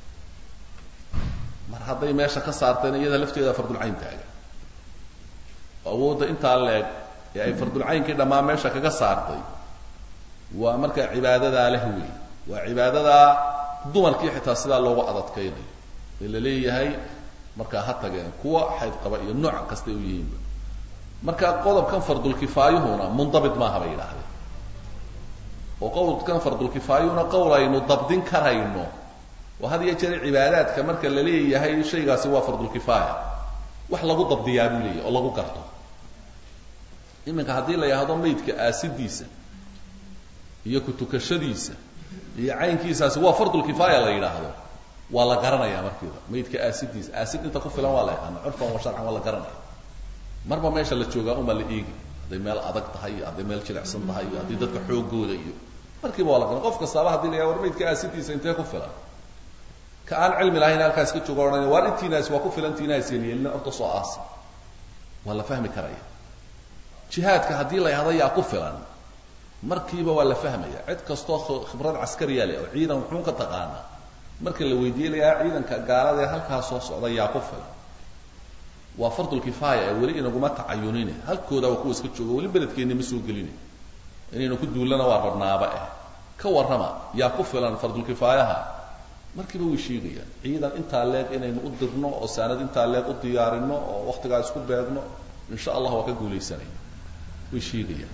mar haday meesha ka saartay iyada lafteeda fardul ayn taaga awooda inta leeg ee ay fardul aynkii dhamaa meesha kaga saartay waa marka cibaadada leh weey waa cibaadada dumarkii xitaa sida loogu adadkaynayo ila leeyahay marka ha tageen kuwa xayd qaba iyo nooc kasta u yihiin marka qodobkan fardul kifaayuhuna mundabit ma haba ilaahay oo qodobkan fardul kifaayuhuna qowlaynu dabdin karayno وهذه يجري عبادات كما marka la leeyahay shaygaasi waa fardul kifaaya wax lagu dabdiyaa buu leeyahay oo lagu garto iminka hadii la yiraahdo meydka aasidiisa iyo ku tukashadiisa iyo caynkiisaasi waa fardul kifaaya la yiraahdo waa la garanayaa markiiba meydka aasidiisa aasid inta ku filan waa la yaqaan urfan wa sharcan waa la garanaya marba meesha la joogaa uma la eegi haday meel adag tahay haday meel jilicsan tahay haday dadka xoogooda iyo markiiba waa la garan qof kastaba hadii la yiraahdo meydka aasidiisa intee ku filan ka aan cilmi lahayn halkaas ka joogo oranay waa intiinaas waa ku filan tiinaas yeelina orto soo aas wala fahmi karaya jihaadka hadii la yiraahdo yaa ku filan markiiba waa la fahmaya cid kasto khibrad askariya leh oo ciidan wuxuu ka taqaana marka la weydiiyo ciidanka gaalada ee halkaas soo socda yaa ku filan waa fardul kifaaya ee wali inaguma tacayunine halkooda waa ku iska joogo wali beledkeena ma soo gelin inaynu ku duulana waa rabnaaba eh ka warrama yaa ku filan fardul kifaayaha markiiba way sheegayaan ciidan inta leeg inaynu u dirno oo saanad inta leeg u diyaarino oo waqtiga isku beegno insha Allah waa ka guuleysanay way sheegayaan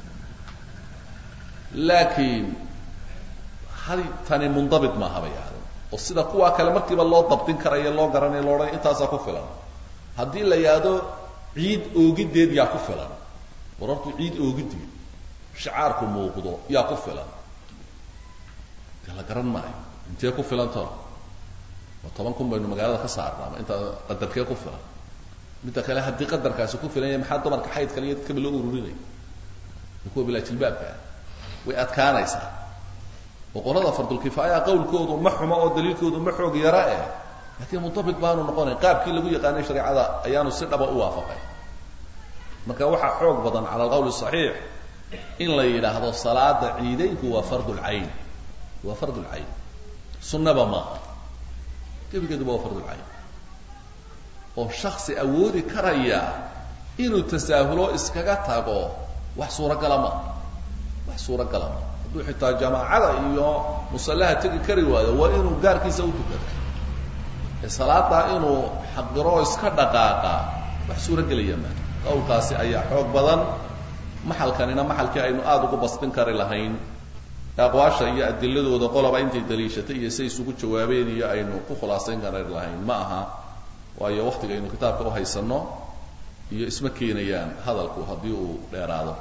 laakiin hal tani mundabit ma habayaan oo sida kuwa kale markiiba loo dabtin karayo loo garanay loo oran intaas ku filan hadii la yaado ciid oogideed yaa ku filan warartu ciid oogideed shicaarku muuqdo yaa ku filan kala garan maayo intee ku filan taa وطبعا كم بينو مقالة خسارة ما أنت قدر كيف كفر أنت كلا هدي قدر كاس كفر يعني محد ضمن كحيد كلا يتكمل أوروريني يكون بلا تلباب كان وأتكان يسار وقرض فرض الكفاية قول كود ومحو ما دليل كود ومحو جراءه لكن منطبق بانو نقول قاب كل لقيه قاني شريعة هذا أيام السر أبو أوافقه ما كان واحد حوق بدن على القول الصحيح إن لا إله هذا الصلاة عيدين هو فرض العين هو فرض العين سنة بما كيف كده هو فرض العين وشخص أودي كريا إنه تساهلوا إسكاجا تاجو وحصورة كلامه وحصورة كلامه دو حتى جماعة إياه مصلها تجي كريوا وإنه جار كي سوتو كده الصلاة إنه حقروا إسكاجا دقاقة وحصورة كليه ما أو قاسي أي حوق بدن محل كان هنا محل كأنه آدو بسطن كاري لهين أقواش هي الدليل وذقول بأنت دليشتي يسي سقوط جوابين يا إنه كخلاصين كاري لهين معها وهي وقت إنه كتاب كروه يسنو هي اسمه كينيان هذا الكو هديو ليراده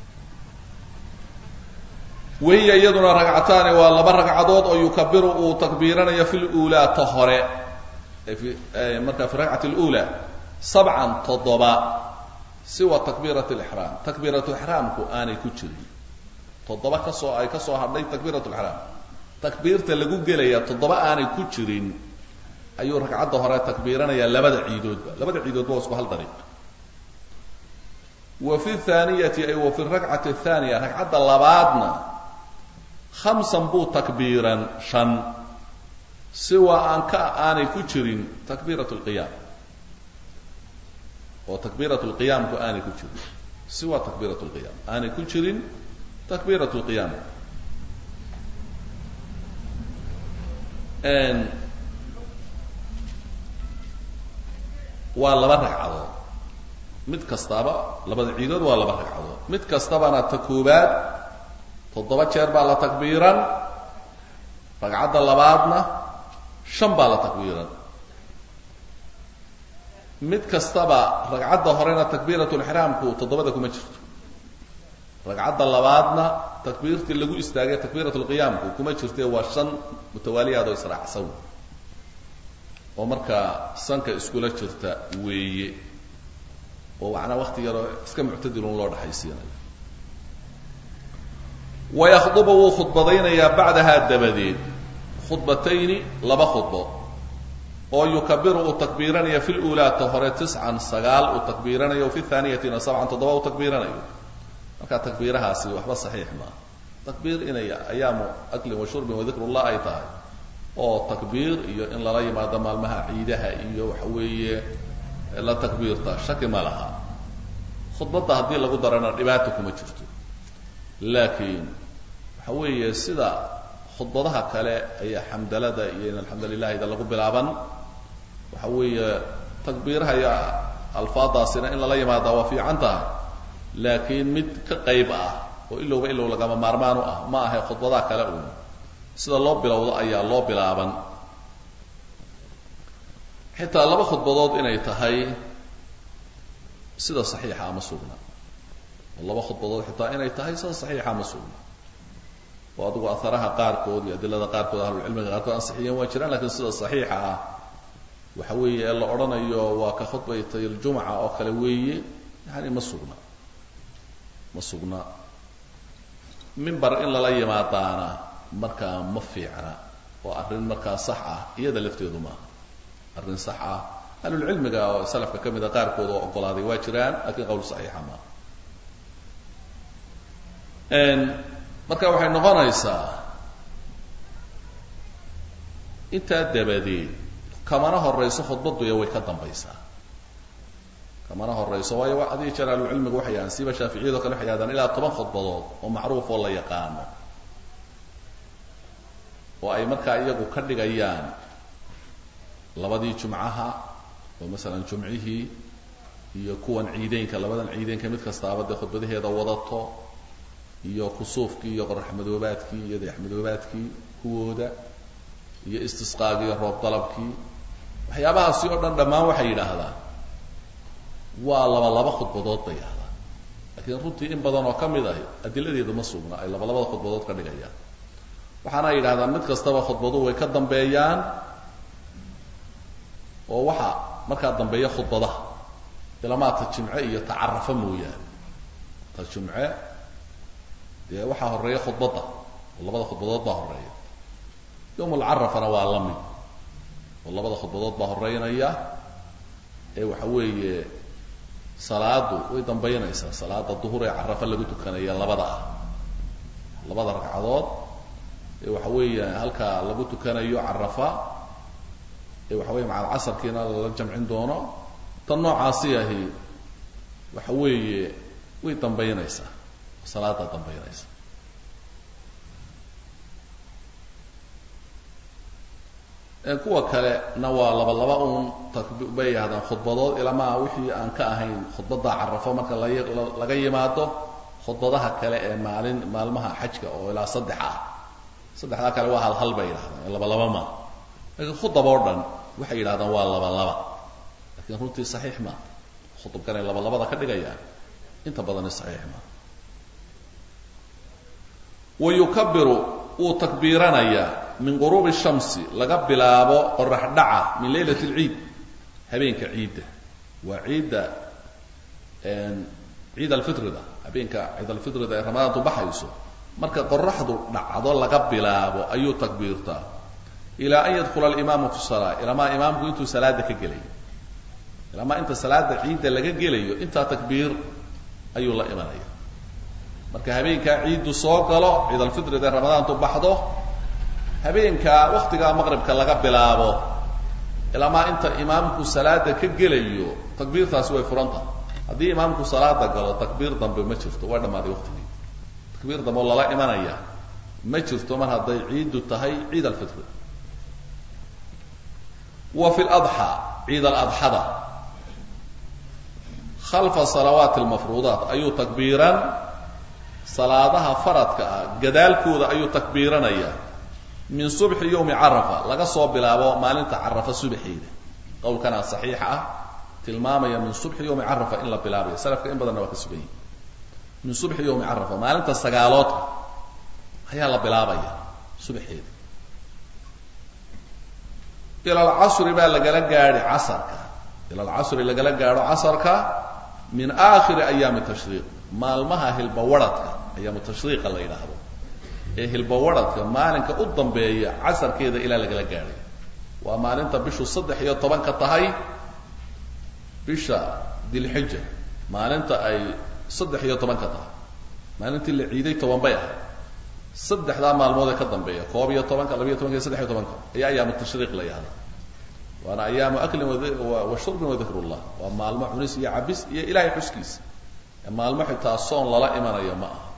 وهي يدنا ركعتان ولا بركعات أو يكبر تكبيرا في الأولى طهرة في مرة في الركعة الأولى سبعا تضبا سوى تكبيرة الإحرام تكبيرة الإحرام كو آني كتشري تضبا كسو أي كسو هذي تكبيرة الإحرام تكبيرة اللي جو جلية تضبا آني كتشرين أيو ركعات ظهر تكبيرا يا لبدع عيدود لبدع عيدود بوس بهالطريق وفي الثانية أي وفي الركعة الثانية ركعات اللبادنا خمسا بو تكبيرا شن سوى أن كأني كتشرين تكبيرة القيام وتكبيرة القيام كأني كتشرين سوى تكبيرة القيام أني كتشرين تكبيرة القيام أن waa laba ragcadood mid kastaba labada ciidood waa laba ragcadood mid kastabana takoobaad toddoba jeer baa la takbiiran ragcadda labaadna shan baa la takbiiran mid kastaba ragcadda horena takbiiratul ihraamku toddobada kuma jirto ragcadda labaadna takbiirtii lagu istaagay takbiiratul qiyaamku kuma jirtee waa shan mutawaaliyaad oo israacsan oo marka sanka iskula jirta weeye oo waxna waqti yar iska muctadilun loo dhaxaysiinayo ويخطب خطبتين يا بعدها الدبدين خطبتين لبا خطبه او يكبر تكبيرا في الاولى طهر تسعا سغال وتكبيرا وفي الثانيه سبعا تضوا وتكبيرا marka takbiirahaasi waxba saxiix ma takbiir inay ayaamu akli wa shurb wa dhikrullah ay tahay oo takbiir iyo in la yimaado maalmaha ciidaha iyo waxa weeye la takbiirta shaki ma laha khudbada hadii lagu darana dhibaato kuma jirto laakiin waxa weeye sida khudbadaha kale ay hamdalada iyo alhamdulillah ida lagu bilaaban waxa weeye takbiiraha ya alfaadaasina in la yimaado waa fiicanta laakiin mid ka qayb ah oo ilowba ilow laga maarmaan ah ma aha khudbadaha kale oo sida loo bilowdo ayaa loo bilaaban xitaa laba khudbadood inay tahay sida saxiixa ama sugna laba khudbadood xitaa inay tahay sida saxiixa ama sugna oo adigu atharaha qaarkood iyo adilada qaarkood ahlul cilmiga qaarkood ansixiyeen waa jiraan laakiin sida saxiixa ah waxa weeye ee la odhanayo waa ka khudbatay aljumca oo kale weeye yani ma sugna ma sugna mimbar in lala yimaadaana markaa ma fiicna oo arrin markaa sax ah iyada lafteedu maaha arrin sax ah ahlul cilmiga oo salafka ka mid a qaarkood oo ogolaaday waa jiraan laakiin qowl saxiixa maaha marka waxay noqonaysaa intaa dabadeed kamana horayso khudbadu iyo way ka dambaysaa kamana horayso waayo adii jeer ahlulcilmigu waxay yahaan siiba shaaficiyado kale waxay yahdaan ilaa toban khudbadood oo macruuf oo la yaqaano oo ay markaa iyagu ka dhigayaan labadii jumcaha oo masalan jumcihii iyo kuwan ciideynka labadan ciideynka mid kastaaba dee khudbadaheeda wadato iyo kusuufkii iyo qorax madoobaadkii iyo dayax madoobaadkii kuwooda iyo istisqaagii iyo roob dalabkii waxyaabahaasi oo dhan dhammaan waxay yidhaahdaan waa laba laba khudbadood bay yidhahdaan laakiin runtii in badan oo ka mid ahi adiladeedu ma sugna ay laba labada khudbadood ka dhigayaan waxaana yidhahdaan mid kastaba khudbaduhu way ka dambeeyaan oo waxa markaa dambeeya khudbadaha ilamaa ta jimce iyo tacarafa mooyaane ta jimce dee waxaa horeeya khudbadda oo labada khudbadood baa horeeya yawm alcarafana waa la mid oo labada khudbadood baa horeynaya ee waxa weeye salaadu way dambaynaysaa salaada duhur ee carafa lagu tukanaya labada ah labada ragcadood ee waxa weeye halkaa lagu tukanayo carafa ee waxa weeye macal casarkiina lala jamcin doono tan noocaasi ahi waxa weeye way dambaynaysaa salaada dambaynaysa kuwa kale na waa laba laba uun bay yidhahdaan khudbadood ilamaa wixii aan ka ahayn khudbadda carafo marka laga yimaado khudbadaha kale ee maalin maalmaha xajka oo ilaa saddex ah saddexdaa kale waa hal hal bay yidhahdaan laba laba ma laakiin khudab oo dhan waxay yidhahdaan waa laba laba laakiin runtii saxiix ma khudubkan ay laba labada ka dhigayaan inta badani saxiix ma wayukabiru wuu takbiiranayaa min quruubi shamsi laga bilaabo qorax dhaca min leylati lciid habeenka ciidda waa ciidda ciid alfitrida habeenka ciid alfitrida ee ramadaantu baxayso marka qoraxdu dhacdo laga bilaabo ayuu takbiirtaa ilaa an yadkhula alimaamu fi salaa ilamaa imaamku intuu salaada ka gelayo ilamaa inta salaada ciidda laga gelayo intaa takbiir ayuu la imanaya marka habeenkaa ciiddu soo galo ciid alfitrida ee ramadaantu baxdo habeenkaa waktigaa maqribka laga bilaabo ilamaa inta imaamku salaada ka gelayo takbiirtaasi way furan tahay haddii imaamku salaada galo takbiir dambe ma jirto waa dhammaaday waktigii takbiir dambe oo lala imanaya ma jirto mar hadday ciiddu tahay ciid alfitri wa fi ladxaa ciid aladxada khalfa salawaati almafruudaat ayuu takbiiran salaadaha faradka ah gadaalkooda ayuu takbiiranaya min subxi yawmi carafa laga soo bilaabo maalinta carafa subaxeeda qowlkanaa saxiixa ah tilmaamaya min subxi yawmi carafa in la bilaabayo salafka in badanna waa ka sugan yihi min subxi yawmi carafa maalinta sagaaloodka ayaa la bilaabaya subaxeeda ila alcasri baa lagala gaadhi casarka ila alcasri lagala gaadho casarka min aakhiri ayaami tashriiq maalmaha hilbawaradhka ayaamu tashriiqa la yidhaahdo ee hilbawaradhka maalinka u dambeeya casarkeeda ilaa lagala gaadhay waa maalinta bishu saddex iyo tobanka tahay bisha dilxija maalinta ay saddex iyo tobanka tahay maalintii la ciiday toban bay ahay saddexdaa maalmood ee ka dambeeya koob iyo tobanka labiyo tobanka iyo saddex iyo tobanka ayaa ayaamu tashriiq la yihahda waana ayaamu aklin wa shurbin wa dikrullah waa maalmo cunis iyo cabis iyo ilahay xuskiisa maalmo xitaa soon lala imanayo ma aha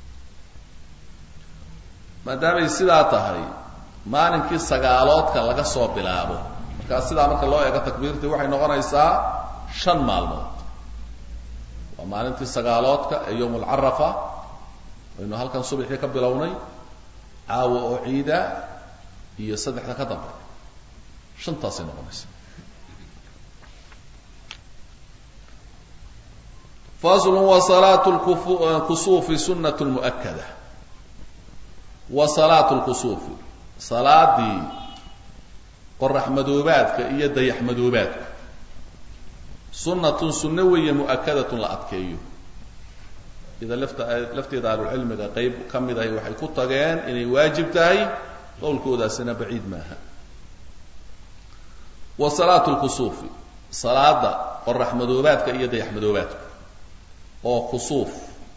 maadaamay sidaa tahay maalinkii sagaaloodka laga soo bilaabo markaa sidaa marka loo eego takbiirtii waxay noqonaysaa shan maalmood waa maalintii sagaaloodka ee yawm alcarafa waynu halkan subaxii ka bilownay caawa oo ciida iyo saddexda ka dambe shantaasay noqonaysaa فصل وصلاة الكسوف سنة مؤكدة وصلاة الكسوف صلاة دي قرح مدوباتك إيا ديح مدوباتك سنة سنوية مؤكدة لأتكيو إذا لفت لفت دار العلم قيب كم إذا هي وحي كتغان إني واجب تاي قول كودا سنة بعيد ماها وصلاة الكسوف صلاة قرح مدوباتك إيا ديح مدوباتك أو خصوف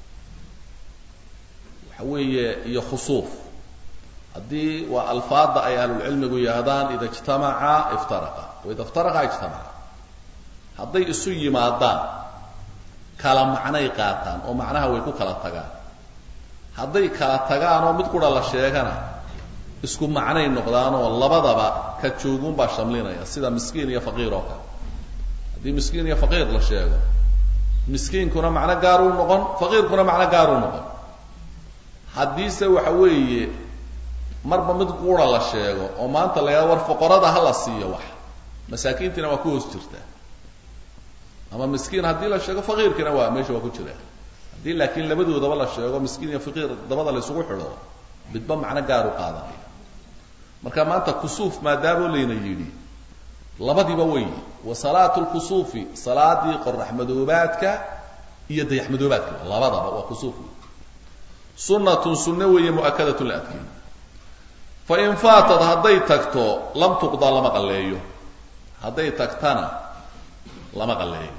وحوية هي خصوف هذه والفاظ أي أهل العلم يقولون إذا اجتمعا افترقا وإذا افترقا اجتمعا هذه السوي مادان كلام معنى قاتان أو معناها ويكون كلا تجان هذه كلا تجان ومتقول الله شيئا اسكو معنى النقدان والله بضبا كتشوفون باشملين يا سيدا مسكين يا فقير وكا هذه مسكين يا فقير لا شيئا مسكين كنا معنا قارون نقن فقير كنا معنا قارون نقن حديثه وحويه marba mid quura la sheego oo maanta laga war faqarada hala siiyo wax masaakiintina waa ku hoos jirta ama miskiin hadii la sheego faqiirkina waa meesha waa ku jira hadii laakiin labadoodaba la sheego miskiin iyo faqiir dabada la isugu xidho midba macna gaar u qaadanaya marka maanta kusuuf maadaama leena yiri labadiiba way wa salaatul kusufi salaadi qorrax madoobaadka iyo dayax madoobaadka labadaba waa kusuuf sunnatun sunnawiyya mu'akkadatun la'adkin فإن فاتت هدي تكتو لم تقضى لما قليو هدي تكتنا لما قليو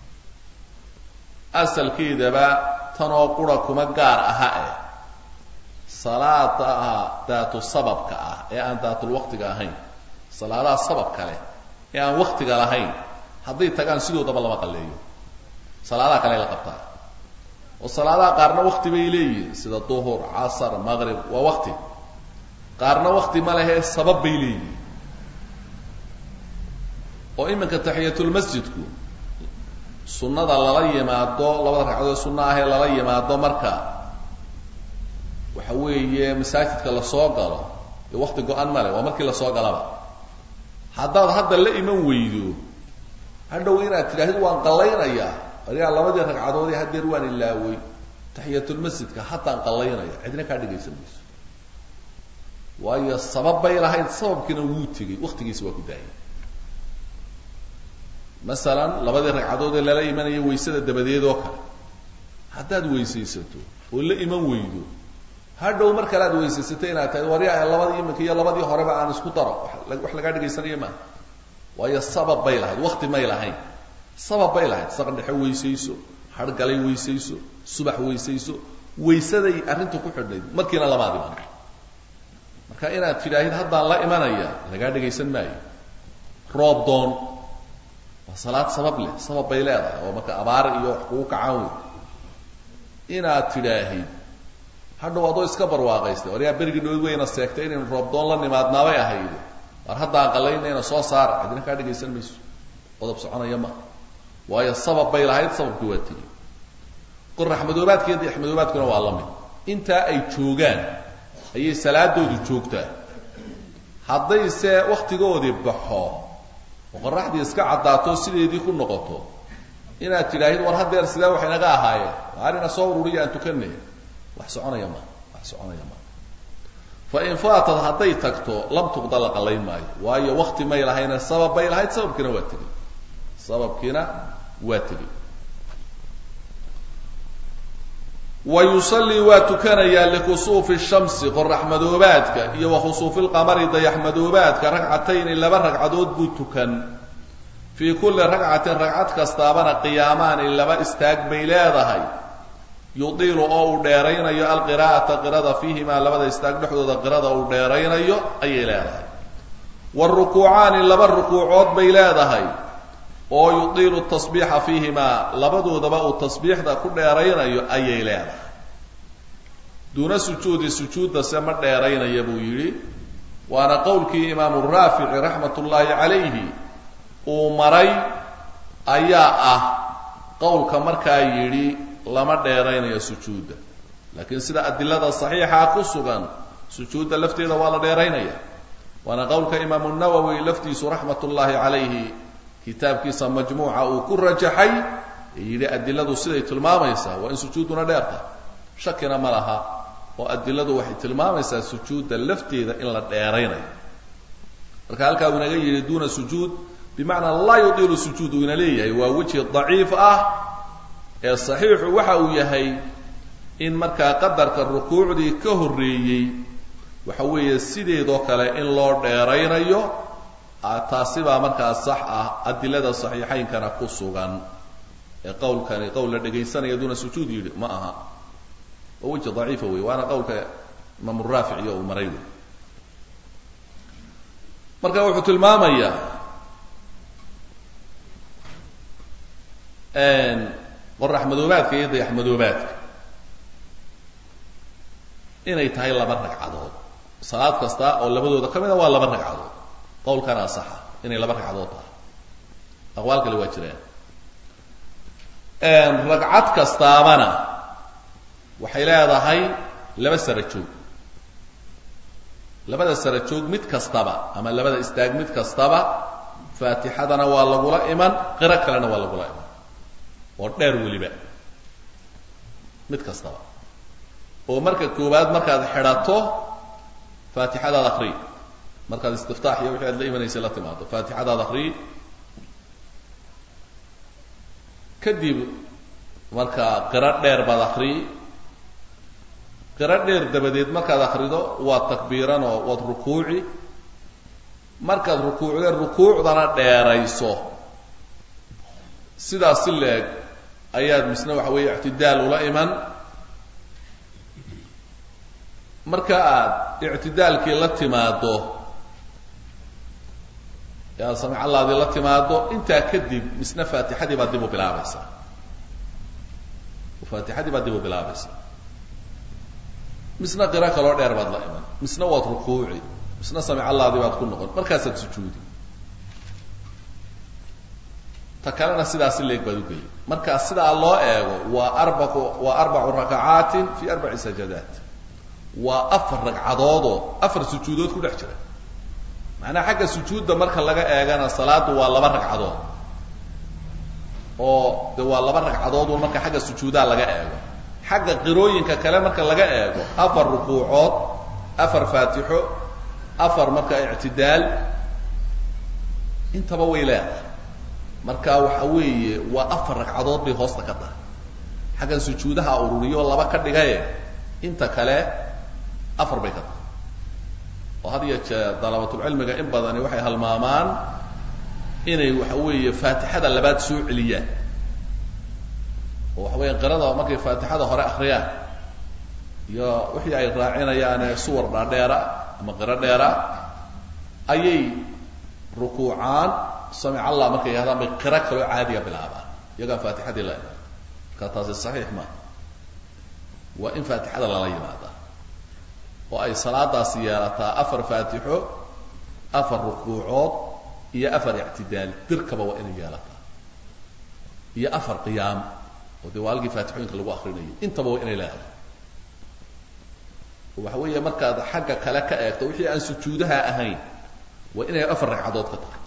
أسل كيدا با تنوقura kuma gaar aha ee salaata taatu sababka ah ee aan taatu waqtiga ahayn salaada sabab kale ee aan waqtiga lahayn hadii tagaan sidoo lama qaleeyo salaada kale la qabtaa oo salaada qaarna waqti bay leeyihiin sida duhur asar maghrib waa waqti qaarna waqti ma lahe sabab bay leeyihiin oo imanka tahiyatul masjidku sunnada lala yimaado labada ragcadood sunna ah ee lala yimaado marka waxa weeye masaajidka la soo galo ee waqti go'an ma leh waa markii la soo galaba haddaad hadda la iman weydo hadhow inaad tiraahdo waan qalaynaya ariga labadii ragcadood ee hadeer waan ilaaway tahiyatul masjidka hataan qalaynaya cidina ka dhigaysanayso waayo sabab bay lahayd sababkina wuu tigay waqtigiisa waa ku daayay مثلا labadii ragcadood ee lala imanayay weysada dabadeed oo kale hadaad weysaysato oo la iman weydo hadhow marka aad weysaysato inaad tahay wariyaa labadii imanka iyo labadii horeba aan isku daro wax laga dhigaysanayo ma waayo sabab bay lahayd waqti may lahayn sabab bay lahayd saqan dhexe weysayso hargalay weysayso subax weysayso weysaday arintu ku xidhnayd markiina labaad iman marka inaad filaahid hadda la imanaya laga dhigaysan maayo roob doon صلاة سبب له سبب بيلاده او marka abaar iyo xuu ka caawi ina tidaahi hadda wado iska barwaaqaystay wariya berigi dhow weeyna seegtay in roob doon la nimaadnaa way ahayd war hadda qalaynayna soo saar cidina ka dhigaysan mayso qodob soconaya ma waayo sabab bay lahayd sababku waa tiri qurra ahmadoobadkeedii ahmadoobadkuna waa lamid inta ay joogaan ayay salaadoodu joogtaa hadday se waqtigoodii baxo وقرحدي iska cadaato sideedii ku noqoto inaad tiraahid war hadeer sida wax inaga ahaayeen waarina soo ururiya aan tukanay wax soconaya ma wax soconaya ma fa in faatat haday tagto lam tuqdal qalayn maayo waayo waqti ma ilaahayna sabab bay lahayd sababkina waa tigi sababkina waa tigi ويصلي واتكنيا لكسوف الشمس قرح مدوباتك iyo وخسوف القمر ضيح مدوباتك ركعتين الا ركعدود بوتكن في كل ركعه ركعت كاستابنا قيامان الا استاق بيلادهي يطيل او ديرينيو القراءه قراءه فيهما لبد استاق دخدودا قراءه او ديرينيو اي لهدهي والركوعان لبد ركوعود بيلادهي oo yudilu tasbiiha fiihima labadoodaba uu tasbiixda ku dheeraynayo ayay leedahay duna sujuudi sujuudda sama dheeraynaya buu yiri waana qowlkii imaam ar-rafi'i rahmatullahi alayhi oo maray ayaa ah qowlka markaa yiri lama dheeraynayo sujuudda laakiin sida adillada saxiixa ku sugan sujuudda lafteeda waa la dheeraynaya waana qowlka imaam an-nawawi laftiisu rahmatullahi alayhi كتاب كيسا مجموعة وكل رجحي yiri adiladu siday tilmaamaysaa waa in sujuuduna dheerta shakina ma laha oo adiladu waxay tilmaamaysaa sujuuda lafteeda in la dheeraynayo marka halka uu naga yiri duuna sujuud bimaana la yudilu sujuudu ina leeyahay waa wajhi dhaif ah ee saxiix waxa uu yahay in marka qadarka rukuucdii ka horeeyay waxa weeye sideedoo kale in loo dheeraynayo taasi baa markaa sax ah adilada saxiixaynkana ku sugan ee qowlkani qowl la dhageysanaya duuna sujuud yiri ma aha oo wajhi dhaif weey waana qowlka Imam Rafi'i iyo Umaray marka wuxuu tilmaamayaa een qorax madoobaadka iyo dayax madoobaadka inay tahay laba ragcadood salaad kasta oo labadooda kamida waa laba ragcadood qowlkana sax inay laba ragcadood tahay aqwaal kale waa jireen een ragcad kastaabana waxay leedahay laba sara joog labada sara joog mid kastaba ama labada istaag mid kastaba faatixadana waa lagu la iman qira kalena waa lagu la iman oo dheer waliba mid kastaba oo marka koobaad markaad xirato faatixada akhri markaad istiftaax iyo wixii aad la imanaysa la timaado faatixada akhri kadib marka qira dheer baad akhri qira dheer dabadeed markaad akhrido waa takbiiran oo wad rukuuci markaad rukuucdo rukuucdana dheerayso sidaas leeg ayaad misna waxa weeye i'tidaal ula iman marka aad i'tidaalkii la timaado yaa samic allahi la timaado inta kadib misna faatixadii baad dib u bilaabaysaa faatixadii baad dib u bilaabaysaa misna qira kale oo dheer baad la iman misna waad rukuuci misna samic allahi baad ku noqon markaas aad sujuudi takalana sidaas leeg baad u geeyay marka sida loo eego waa arbaqo waa arba'u rak'aat fi arba'i sajadat waa afar ragcadood oo afar sujuudood ku dhex jira macna xagga sujuudda marka laga eegana salaadu waa laba ragcadood oo de waa laba ragcadood oo marka xagga sujuudaha laga eego xagga qirooyinka kale marka laga eego afar rukuucood afar faatixo afar marka i'tidaal intaba way leedahay marka waxa weeye waa afar ragcadood bay hoosta ka tahay xagga sujuudaha ururiyo laba ka dhigay inta kale afar bay ka tahay oo hadiya dalabatul cilmiga in badani waxay halmaamaan inay waxa weeye faatixada labaad soo celiyaan oo waxa weeye qirada markay faatixada hore akhriyaan iyo wixii ay raacinayaan suwar dhaadheera ama qira dheera ayay rukuucaan samic allah markay yahadaan bay qira kale caadiga bilaabaan iyaga faatixadii la iman ka taasi saxiix ma waa in faatixada lala yimaada oo ay salaadaasi yeelataa afar faatixo afar rukuucood iyo afar i'tidaal dirkaba waa inay yeelataa iyo afar qiyaam oo dee waa halkii faatixooyinka lagu akhrinayo intaba waa inay leedahay waxa weeye markaad xagga kale ka eegto wixii aan sujuudaha ahayn waa inay afar ragcadood ka tahay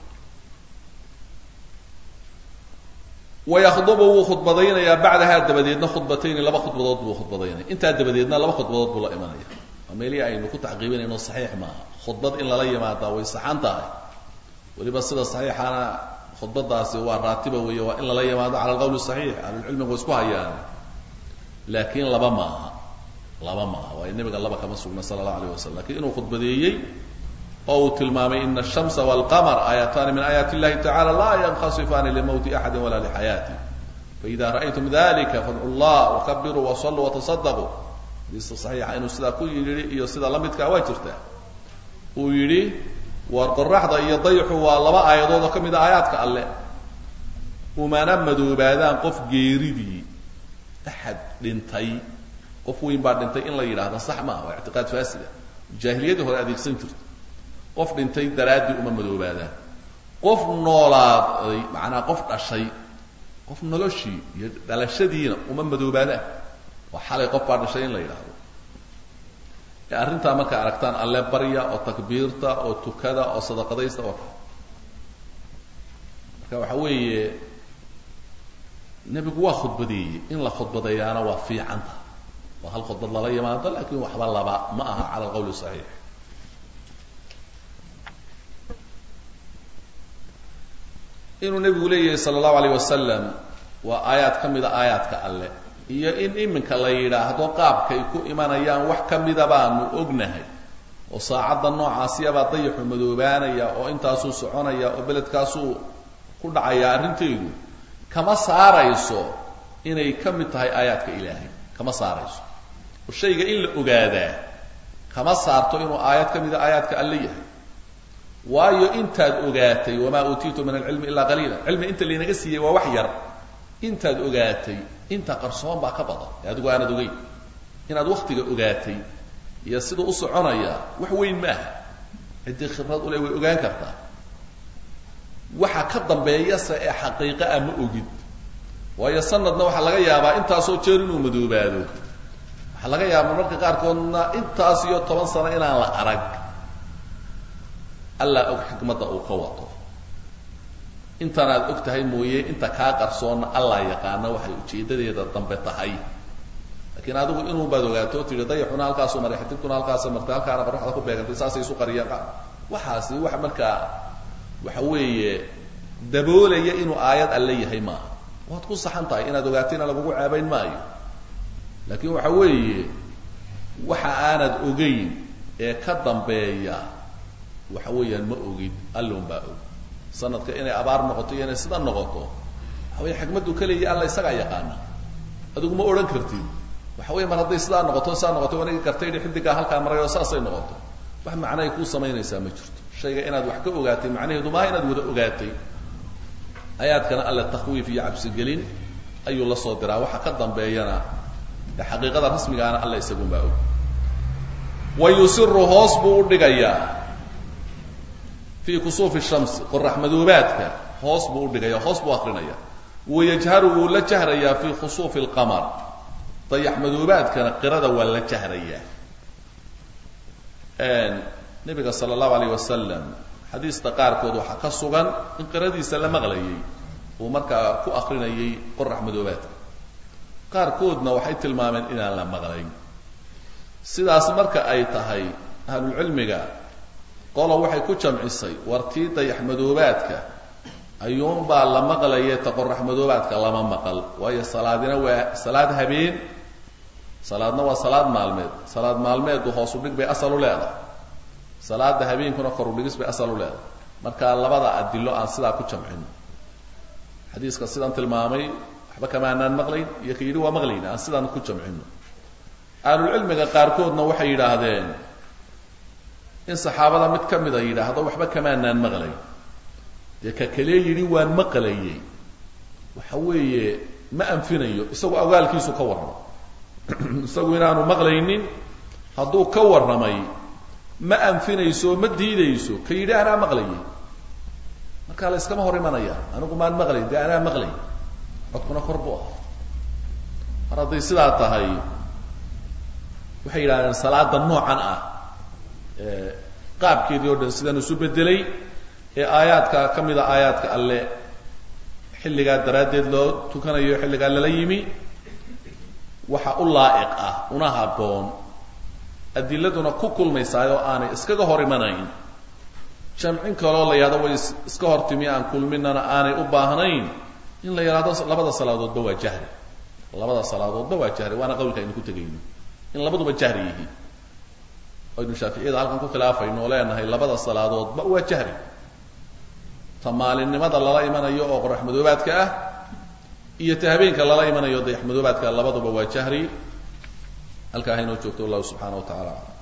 wayakhdubu wuu khudbadaynaya bacdaha dabadeedna khudbatayn laba khudbadood buu khudbadaynaya intaa dabadeedna laba khudbadood buu la imanaya ameeli aynu ku tacqiibinayno saxiix ma khudbad in lala yimaado way saxan tahay waliba sida saxiixana khudbadaasi waa raatiba weeye waa in lala yimaado ala alqawl saxiix ala ilmi waa isku hayaan laakiin laba ma laba ma waa nabiga laba kama sugna sallallahu alayhi wasallam laakiin inuu khudbadeeyay oo tilmaamay in ash-shamsa wal qamar ayatan min ayati llahi ta'ala la yankhasifani li mawti ahadin wala li hayati fa idha ra'aytum dhalika fad'u Allah wa kabbiru wa sallu wa tasaddaqu bis sahih inuu sida ku yiri iyo sida la midka waa jirta uu yiri war qorraxda iyo dayxu waa laba aayadood oo kamid ah aayaadka alle umana madoobaadaan qof geeridii ahad dhintay qof weyn baa dhintay in la yiraahdo sax ma waa i'tiqaad faasida jaahiliyada hore adeegsan jirtay qof dhintay daraadi uma madoobaadaan qof noolaaday macna qof dhashay qof noloshii iyo dhalashadiina uma madoobaadaan waa xalay qof baa dhashay in la yiraahdo ee arrinta marka aragtaan alle barya oo takbiirta oo tukada oo sadaqadaysta oo marka waxa weeye nebigu waa khudbadeeyey in la khudbadeeyaana waa fiicanta waa hal khudbad lala yimaado laakiin waxba laba ma aha cala alqowl saxiix inuu nebigu leeyahay sala allahu alayh wasalam waa aayaad ka mida aayaadka alle iyo in iminka la yidhaahdo qaabkay ku imanayaan wax ka mida baanu ognahay oo saacadda noocaasiyabaa dayaxu madoobaanaya oo intaasuu soconaya oo beledkaasuu ku dhacaya arrinteedu kama saarayso inay ka mid tahay aayaadka ilaahay kama saarayso oo shayga in la ogaadaa kama saarto inuu aayad ka mida aayaadka alle yahay waayo intaad ogaatay wamaa uutiitu min alcilmi ilaa qaliila cilmi inta laynaga siiyey waa wax yar intaad ogaatay inta qarsoon baa ka badan ee adigu aanad ogeyn inaad waktiga ogaatay iyo siduu u soconaya wax weyn maaha ciddii khibrad ule way ogaan kartaa waxa ka dambeeyase ee xaqiiqa ah ma ogid waayo sanadna waxaa laga yaabaa intaasoo jeer inuu madoobaado waxaa laga yaabaa marka qaarkoodna intaas iyo toban sano inaan la arag alla og xikmadda uu ka wato intanaad og tahay mooye inta kaa qarsoonna allah yaqaana waxay ujeedadeeda dambe tahay laakiin adigu inuu baad ogaato o tihi dayaxuna halkaasuu maray xitibtuna halkaasa martay halkaana qoraxda ku beegantay saasay isu qariyaan waxaasi wax markaa waxa weeye daboolaya inuu aayad alle yahay maaha waad ku saxan tahay inaad ogaatayna lagugu caabayn maayo laakiin waxa weeye waxa aanad ogeyn ee ka dambeeya waxa weeyaan ma ogid allon baa og sanadka inay abaar noqoto iyo inay sida noqoto waxa weeye xikmaddu kaleeya alla isagaa yaqaana adigu ma odhan kartid waxa weeye mar hadday sidaa noqoto saa noqoto wanagi kartay xiddigaa halkaa maray oo saasay noqoto wax macnahay kuu samaynaysaa ma jirto shayga inaad wax ka ogaatay macnaheedu maaha inaad wada ogaatay aayaadkana alle takhwiif iyo cabsigelin ayuu la soo diraa waxa ka dambeeyana ee xaqiiqada rasmigaana alle isagunbaa og wa yusiru hoos buu u dhigayaa fii kusuufi shamsi qorax madoobaadka hoos buu u dhigaya hoos buu akrinaya wayajharu wuu la jahrayaa fii khusuufi alqamar dayax madoobaadkana qirada waa la jahrayaa nabiga sala allahu alayh wasalam xadiista qaarkood waxaa ka sugan in qiradiisa la maqlayay uu markaa ku akrinayay qorax madoobaadka qaarkoodna waxay tilmaameen inaan la maqlayn sidaas marka ay tahay ahlulcilmiga qolo waxay ku jamcisay wartii dayax madoobaadka ayuunbaa la maqlaye ta qorax madoobaadka lama maqal waayo salaadina waa salaad habeen salaadna waa salaad maalmeed salaad maalmeedu hoosu dhig bay asal u leedahay salaada habeenkuna kor u dhigis bay asal u leedahay marka labada adilo aan sidaa ku jamcino xadiiska sidaan tilmaamay waxba kamaanaan maqlayn iyo ka yidhi waa maqlayna aan sidaan ku jamcino ahlulcilmiga qaarkoodna waxay yidhaahdeen in saxaabada mid ka mida yidhaahdo waxba kamaanaan maqlayn dee ka kalee yidhi waan maqlayey waxa weeye ma anfinayo isagu awaalkiisu ka warramo isagu inaanu maqlaynin hadduu ka warramay ma anfinayso ma diidayso ka yidhi anaa maqlayay markaa la iskama hor imanaya anigu maan maqlayn dee anaa maqlay codkuna kor bu ah mar hadday sidaa tahay waxay yidhahdeen salaada noocan ah qaabkeedii o dhan sidaan isu bedelay ee aayaadka ka mida aayaadka alle xilligaa daraaddeed loo tukanayo xilligaa lala yimi waxa u laa'iq ah una habboon adiladuna ku kulmaysaay oo aanay iskaga hor imanayn jamcin kaloo la yidhahdo way iska hor timi aan kulminana aanay u baahnayn in la yidhahdo labada salaadoodba waa jahri labada salaadoodba waa jahri waana qawlka aynu ku tegayno in labaduba jahri yihiin aynu shaaficiyada halkan ku khilaafayno oo leenahay labada salaadoodba waa jahri ta maalinimada lala imanayo oo qorax madoobaadka ah iyo ta habeenka lala imanayo dayax madoobaadka labaduba waa jahri halkaa haynoo joogto wallahu subxaana wa tacala